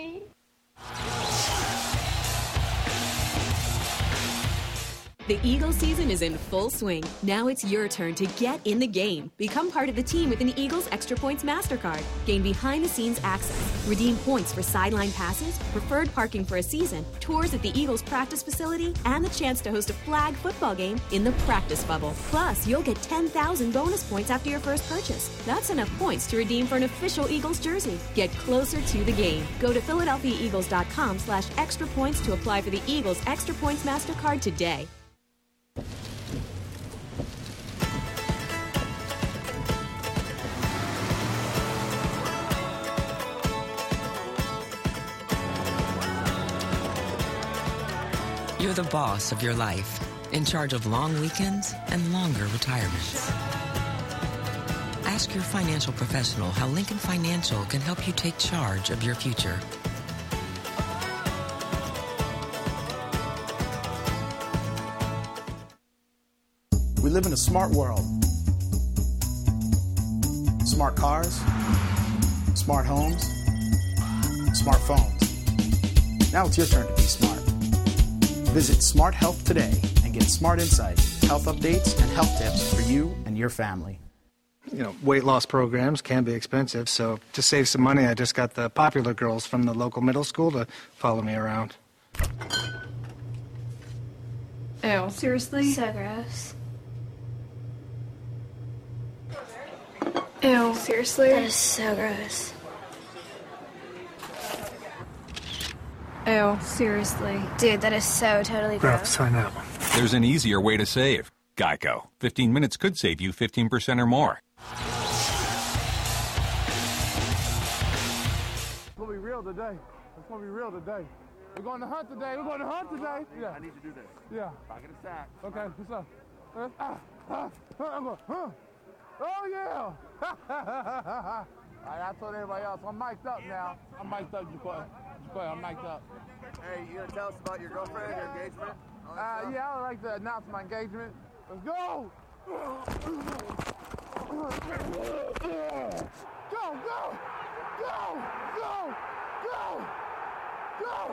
The Eagles season is in full swing. Now it's your turn to get in the game. Become part of the team with an Eagles Extra Points MasterCard. Gain behind-the-scenes access. Redeem points for sideline passes, preferred parking for a season, tours at the Eagles practice facility, and the chance to host a flag football game in the practice bubble. Plus, you'll get ten thousand bonus points after your first purchase. That's enough points to redeem for an official Eagles jersey. Get closer to the game. Go to Philadelphia Eagles dot com slash extra points to apply for the Eagles Extra Points MasterCard today. You're the boss of your life, in charge of long weekends and longer retirements. Ask your financial professional how Lincoln Financial can help you take charge of your future. We live in a smart world. Smart cars, smart homes, smartphones. Now it's your turn to be smart. Visit Smart Health today and get smart insights, health updates, and health tips for you and your family. You know, weight loss programs can be expensive, so to save some money, I just got the popular girls from the local middle school to follow me around. Ew, seriously? So gross. Ew, seriously? That is so gross. Ew, seriously. Dude, that is so totally gross. Sign up. There's an easier way to save. Geico. fifteen minutes could save you fifteen percent or more. It's going to be real today. It's going to be real today. We're going to hunt today. We're going to hunt today. Yeah. I need to do this. Yeah. Pocket a sack. Okay, what's up? Uh, ah, ah, I'm going, huh? Oh, yeah. All right, I told everybody else. I'm mic'd up now. I'm mic'd up, Jaquay. Jaquay, I'm mic'd up. Hey, you going to tell us about your girlfriend, your engagement? Uh, yeah, I would like to announce my engagement. Let's go! Go, go! Go! Go! Go! Go! Go!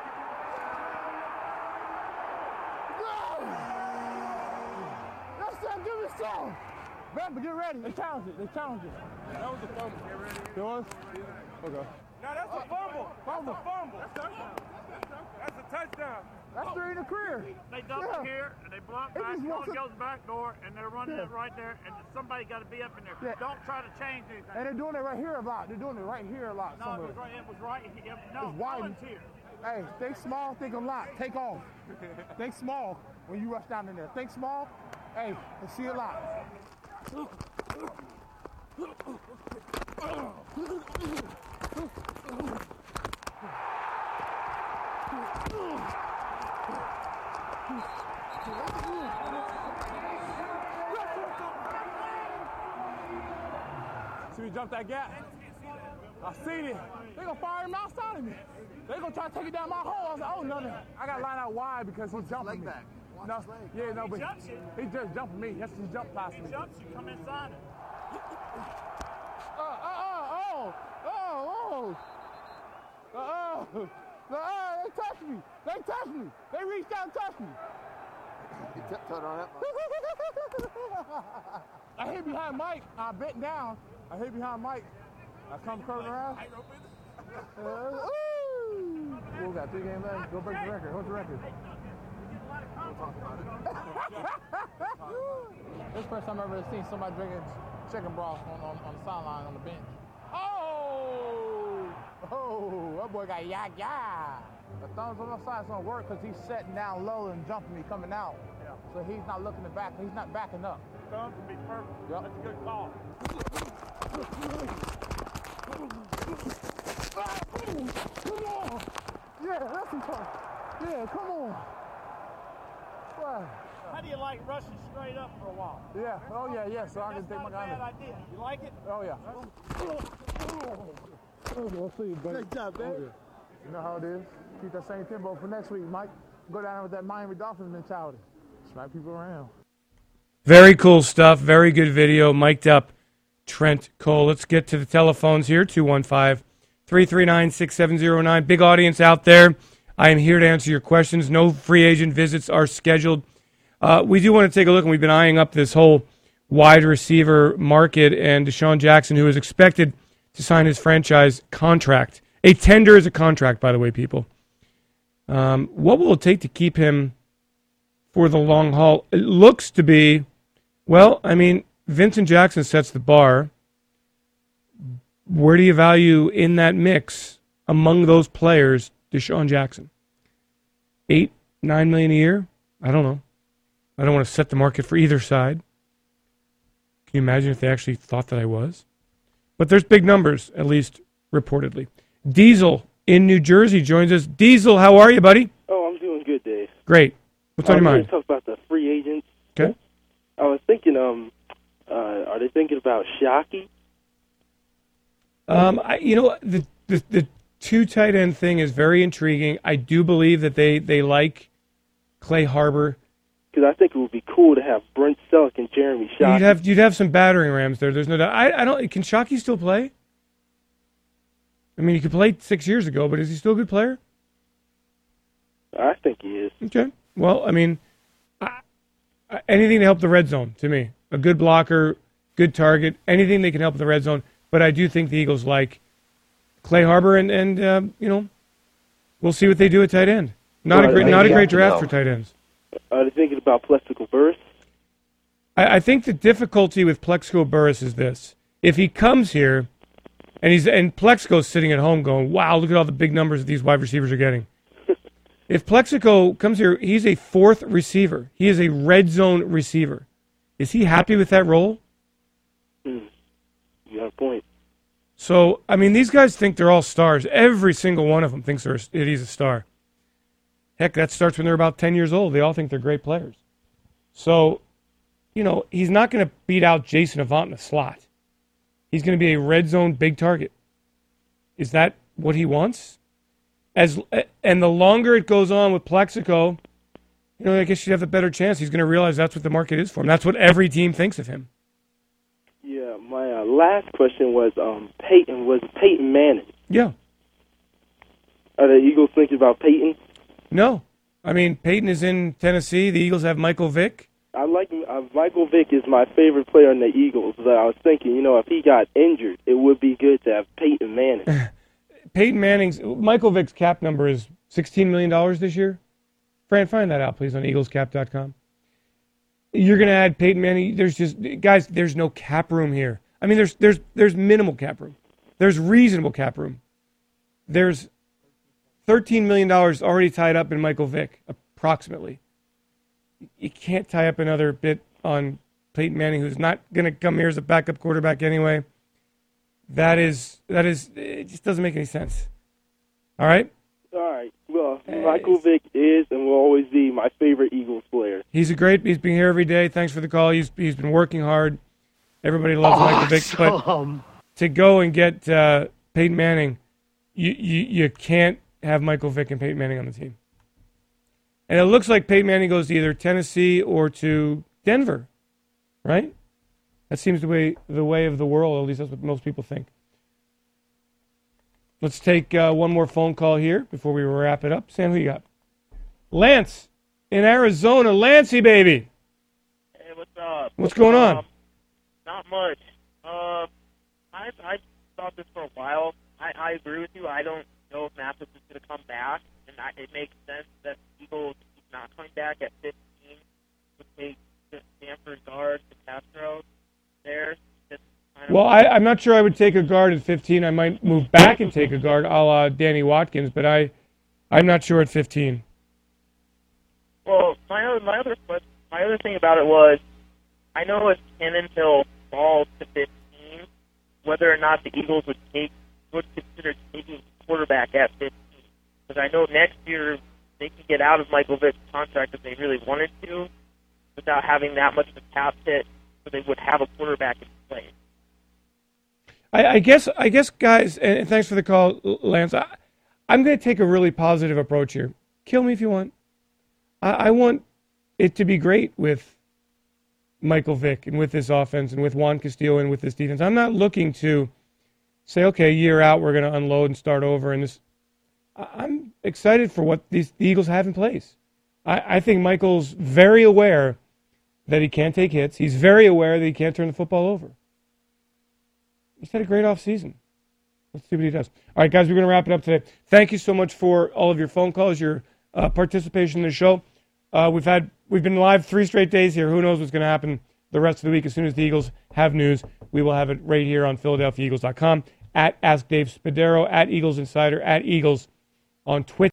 Go! That's that, give me some! Remember, get ready. They challenge it. They challenge it. That was a fumble. Get ready. It was? Okay. No, that's a fumble. Fumble. That's a fumble. That's a touchdown. That's a touchdown. That's three in the career. They dump Yeah. it here, and they block It back, just no wants one to- goes back door, and they're running Yeah. it right there, and somebody got to be up in there. Yeah. Don't try to change anything. And they're doing it right here a lot. They're doing it right here a lot. No, somewhere. it was right. It was right. Yep. No, It's wide. no one's here. Hey, think small, think a lot. Take off. Think small when you rush down in there. Think small. Hey, and see a lot. See me jump that gap? I seen it. They gonna fire him outside of me. They gonna try to take it down my hole. I was like, oh no, no. I gotta line out wide because he's jumping me. back. No, yeah, no, He but jumps you. he just jumping me. That's his jump past me. He jumps you. Come inside it. Uh, uh, uh, oh, oh, oh, uh, oh, uh, uh, they touched me. They touched me. They reached out and touched me. You tiptoed on it. I hit behind Mike. I bent down. I hit behind Mike. I come curving around. Uh, ooh. Well, we got three games left. Go break the record. What's the record? This is the first time I've ever seen somebody drinking chicken broth on, on, on the sideline on the bench. Oh! Oh, that boy got yak yak. The thumbs on the side's gonna work because he's setting down low and jumping me coming out. Yeah. So he's not looking it back. He's not backing up. Thumbs would be perfect. Yep. That's a good call. Come on! Yeah, that's some fun. Yeah, come on. Wow. How do you like rushing straight up for a while? Yeah. Oh, yeah, yeah. So I can That's take my not a gun. bad idea. You like it? Oh, yeah. We'll see you, buddy. Great job, man. You know how it is. Keep that same tempo for next week, Mike. Go down with that Miami Dolphins mentality. Smack people around. Very cool stuff. Very good video. Mic'd up Trent Cole. Let's get to the telephones here. two one five, three three nine, six seven zero nine. Big audience out there. I am here to answer your questions. No free agent visits are scheduled. Uh, we do want to take a look, and we've been eyeing up this whole wide receiver market, and Deshaun Jackson, who is expected to sign his franchise contract. A tender is a contract, by the way, people. Um, what will it take to keep him for the long haul? It looks to be, well, I mean, Vincent Jackson sets the bar. Where do you value in that mix among those players Deshaun Jackson? Eight, nine million a year? I don't know. I don't want to set the market for either side. Can you imagine if they actually thought that I was? But there's big numbers, at least reportedly. Diesel in New Jersey joins us. Diesel, how are you, buddy? Oh, I'm doing good, Dave. Great. What's on your I mind? was going to talk about the free agents. Okay. I was thinking, um, uh, are they thinking about Shockey? Um, I, you know, the, the the two tight end thing is very intriguing. I do believe that they, they like Clay Harbor. Because I think it would be cool to have Brent Selleck and Jeremy Shockey. You'd have you'd have some battering rams there. There's no doubt. I, I don't. Can Shockey still play? I mean, he could play six years ago, but is he still a good player? I think he is. Okay. Well, I mean, I, I, anything to help the red zone to me. A good blocker, good target, anything they can help the red zone. But I do think the Eagles like Clay Harbor, and and uh, you know, we'll see what they do at tight end. Not Well, a great I not a think great you have draft to for tight ends. Are they thinking about Plexico Burris? I, I think the difficulty with Plexico Burris is this: if he comes here, and he's and Plexico's sitting at home going, "Wow, look at all the big numbers that these wide receivers are getting." If Plexico comes here, he's a fourth receiver. He is a red zone receiver. Is he happy with that role? Hmm. You have a point. So, I mean, these guys think they're all stars. Every single one of them thinks they're, that he's a star. Heck, that starts when they're about ten years old. They all think they're great players. So, you know, he's not going to beat out Jason Avant in the slot. He's going to be a red zone big target. Is that what he wants? As and the longer it goes on with Plexico, you know, I guess you'd have a better chance. He's going to realize that's what the market is for him. That's what every team thinks of him. Yeah, my uh, last question was um, Peyton. Was Peyton Manning? Yeah. Are the Eagles thinking about Peyton? No. I mean, Peyton is in Tennessee. The Eagles have Michael Vick. I like uh, Michael Vick is my favorite player in the Eagles. But I was thinking, you know, if he got injured, it would be good to have Peyton Manning. Peyton Manning's Michael Vick's cap number is sixteen million dollars this year. Fran, find that out, please, on eagles cap dot com. You're going to add Peyton Manning. There's just guys. There's no cap room here. I mean, there's there's there's minimal cap room. There's reasonable cap room. There's thirteen million dollars already tied up in Michael Vick, approximately. You can't tie up another bit on Peyton Manning, who's not going to come here as a backup quarterback anyway. That is that is it. Just doesn't make any sense. All right. All right. Well, Michael Vick is and will always be my favorite Eagles player. He's a great. He's been here every day. Thanks for the call. He's he's been working hard. Everybody loves awesome. Michael Vick, but to go and get uh, Peyton Manning, you, you you can't have Michael Vick and Peyton Manning on the team. And it looks like Peyton Manning goes to either Tennessee or to Denver, right? That seems the way the way of the world. At least that's what most people think. Let's take uh, one more phone call here before we wrap it up. Sam, who you got? Lance in Arizona. Lancey, baby. Hey, what's up? What's going on? Um, not much. Uh, I I thought this for a while. I, I agree with you. I don't know if Mathis is going to come back, and I, it makes sense that the Eagles not coming back at fifteen would take Stanford guard to Castro there. Well, I, I'm not sure I would take a guard at fifteen. I might move back and take a guard, a la Danny Watkins, but I, I'm not sure at fifteen. Well, my other my other question, my other thing about it was, I know if Tannenhill falls to fifteen, whether or not the Eagles would take would consider taking quarterback at fifteen, because I know next year they can get out of Michael Vick's contract if they really wanted to. without having that much of a cap hit, so they would have a quarterback in place. I, I guess, I guess, guys, and thanks for the call, Lance. I, I'm going to take a really positive approach here. Kill me if you want. I, I want it to be great with Michael Vick and with this offense and with Juan Castillo and with this defense. I'm not looking to say, okay, a year out, we're going to unload and start over. And this, I'm excited for what these the Eagles have in place. I, I think Michael's very aware that he can't take hits. He's very aware that he can't turn the football over. He's had a great offseason. Let's see what he does. All right, guys, we're going to wrap it up today. Thank you so much for all of your phone calls, your uh, participation in the show. Uh, we've had we've been live three straight days here. Who knows what's going to happen the rest of the week? As soon as the Eagles have news, we will have it right here on Philadelphia Eagles dot com, at Ask Dave Spadaro, at Eagles Insider, at Eagles on Twitter.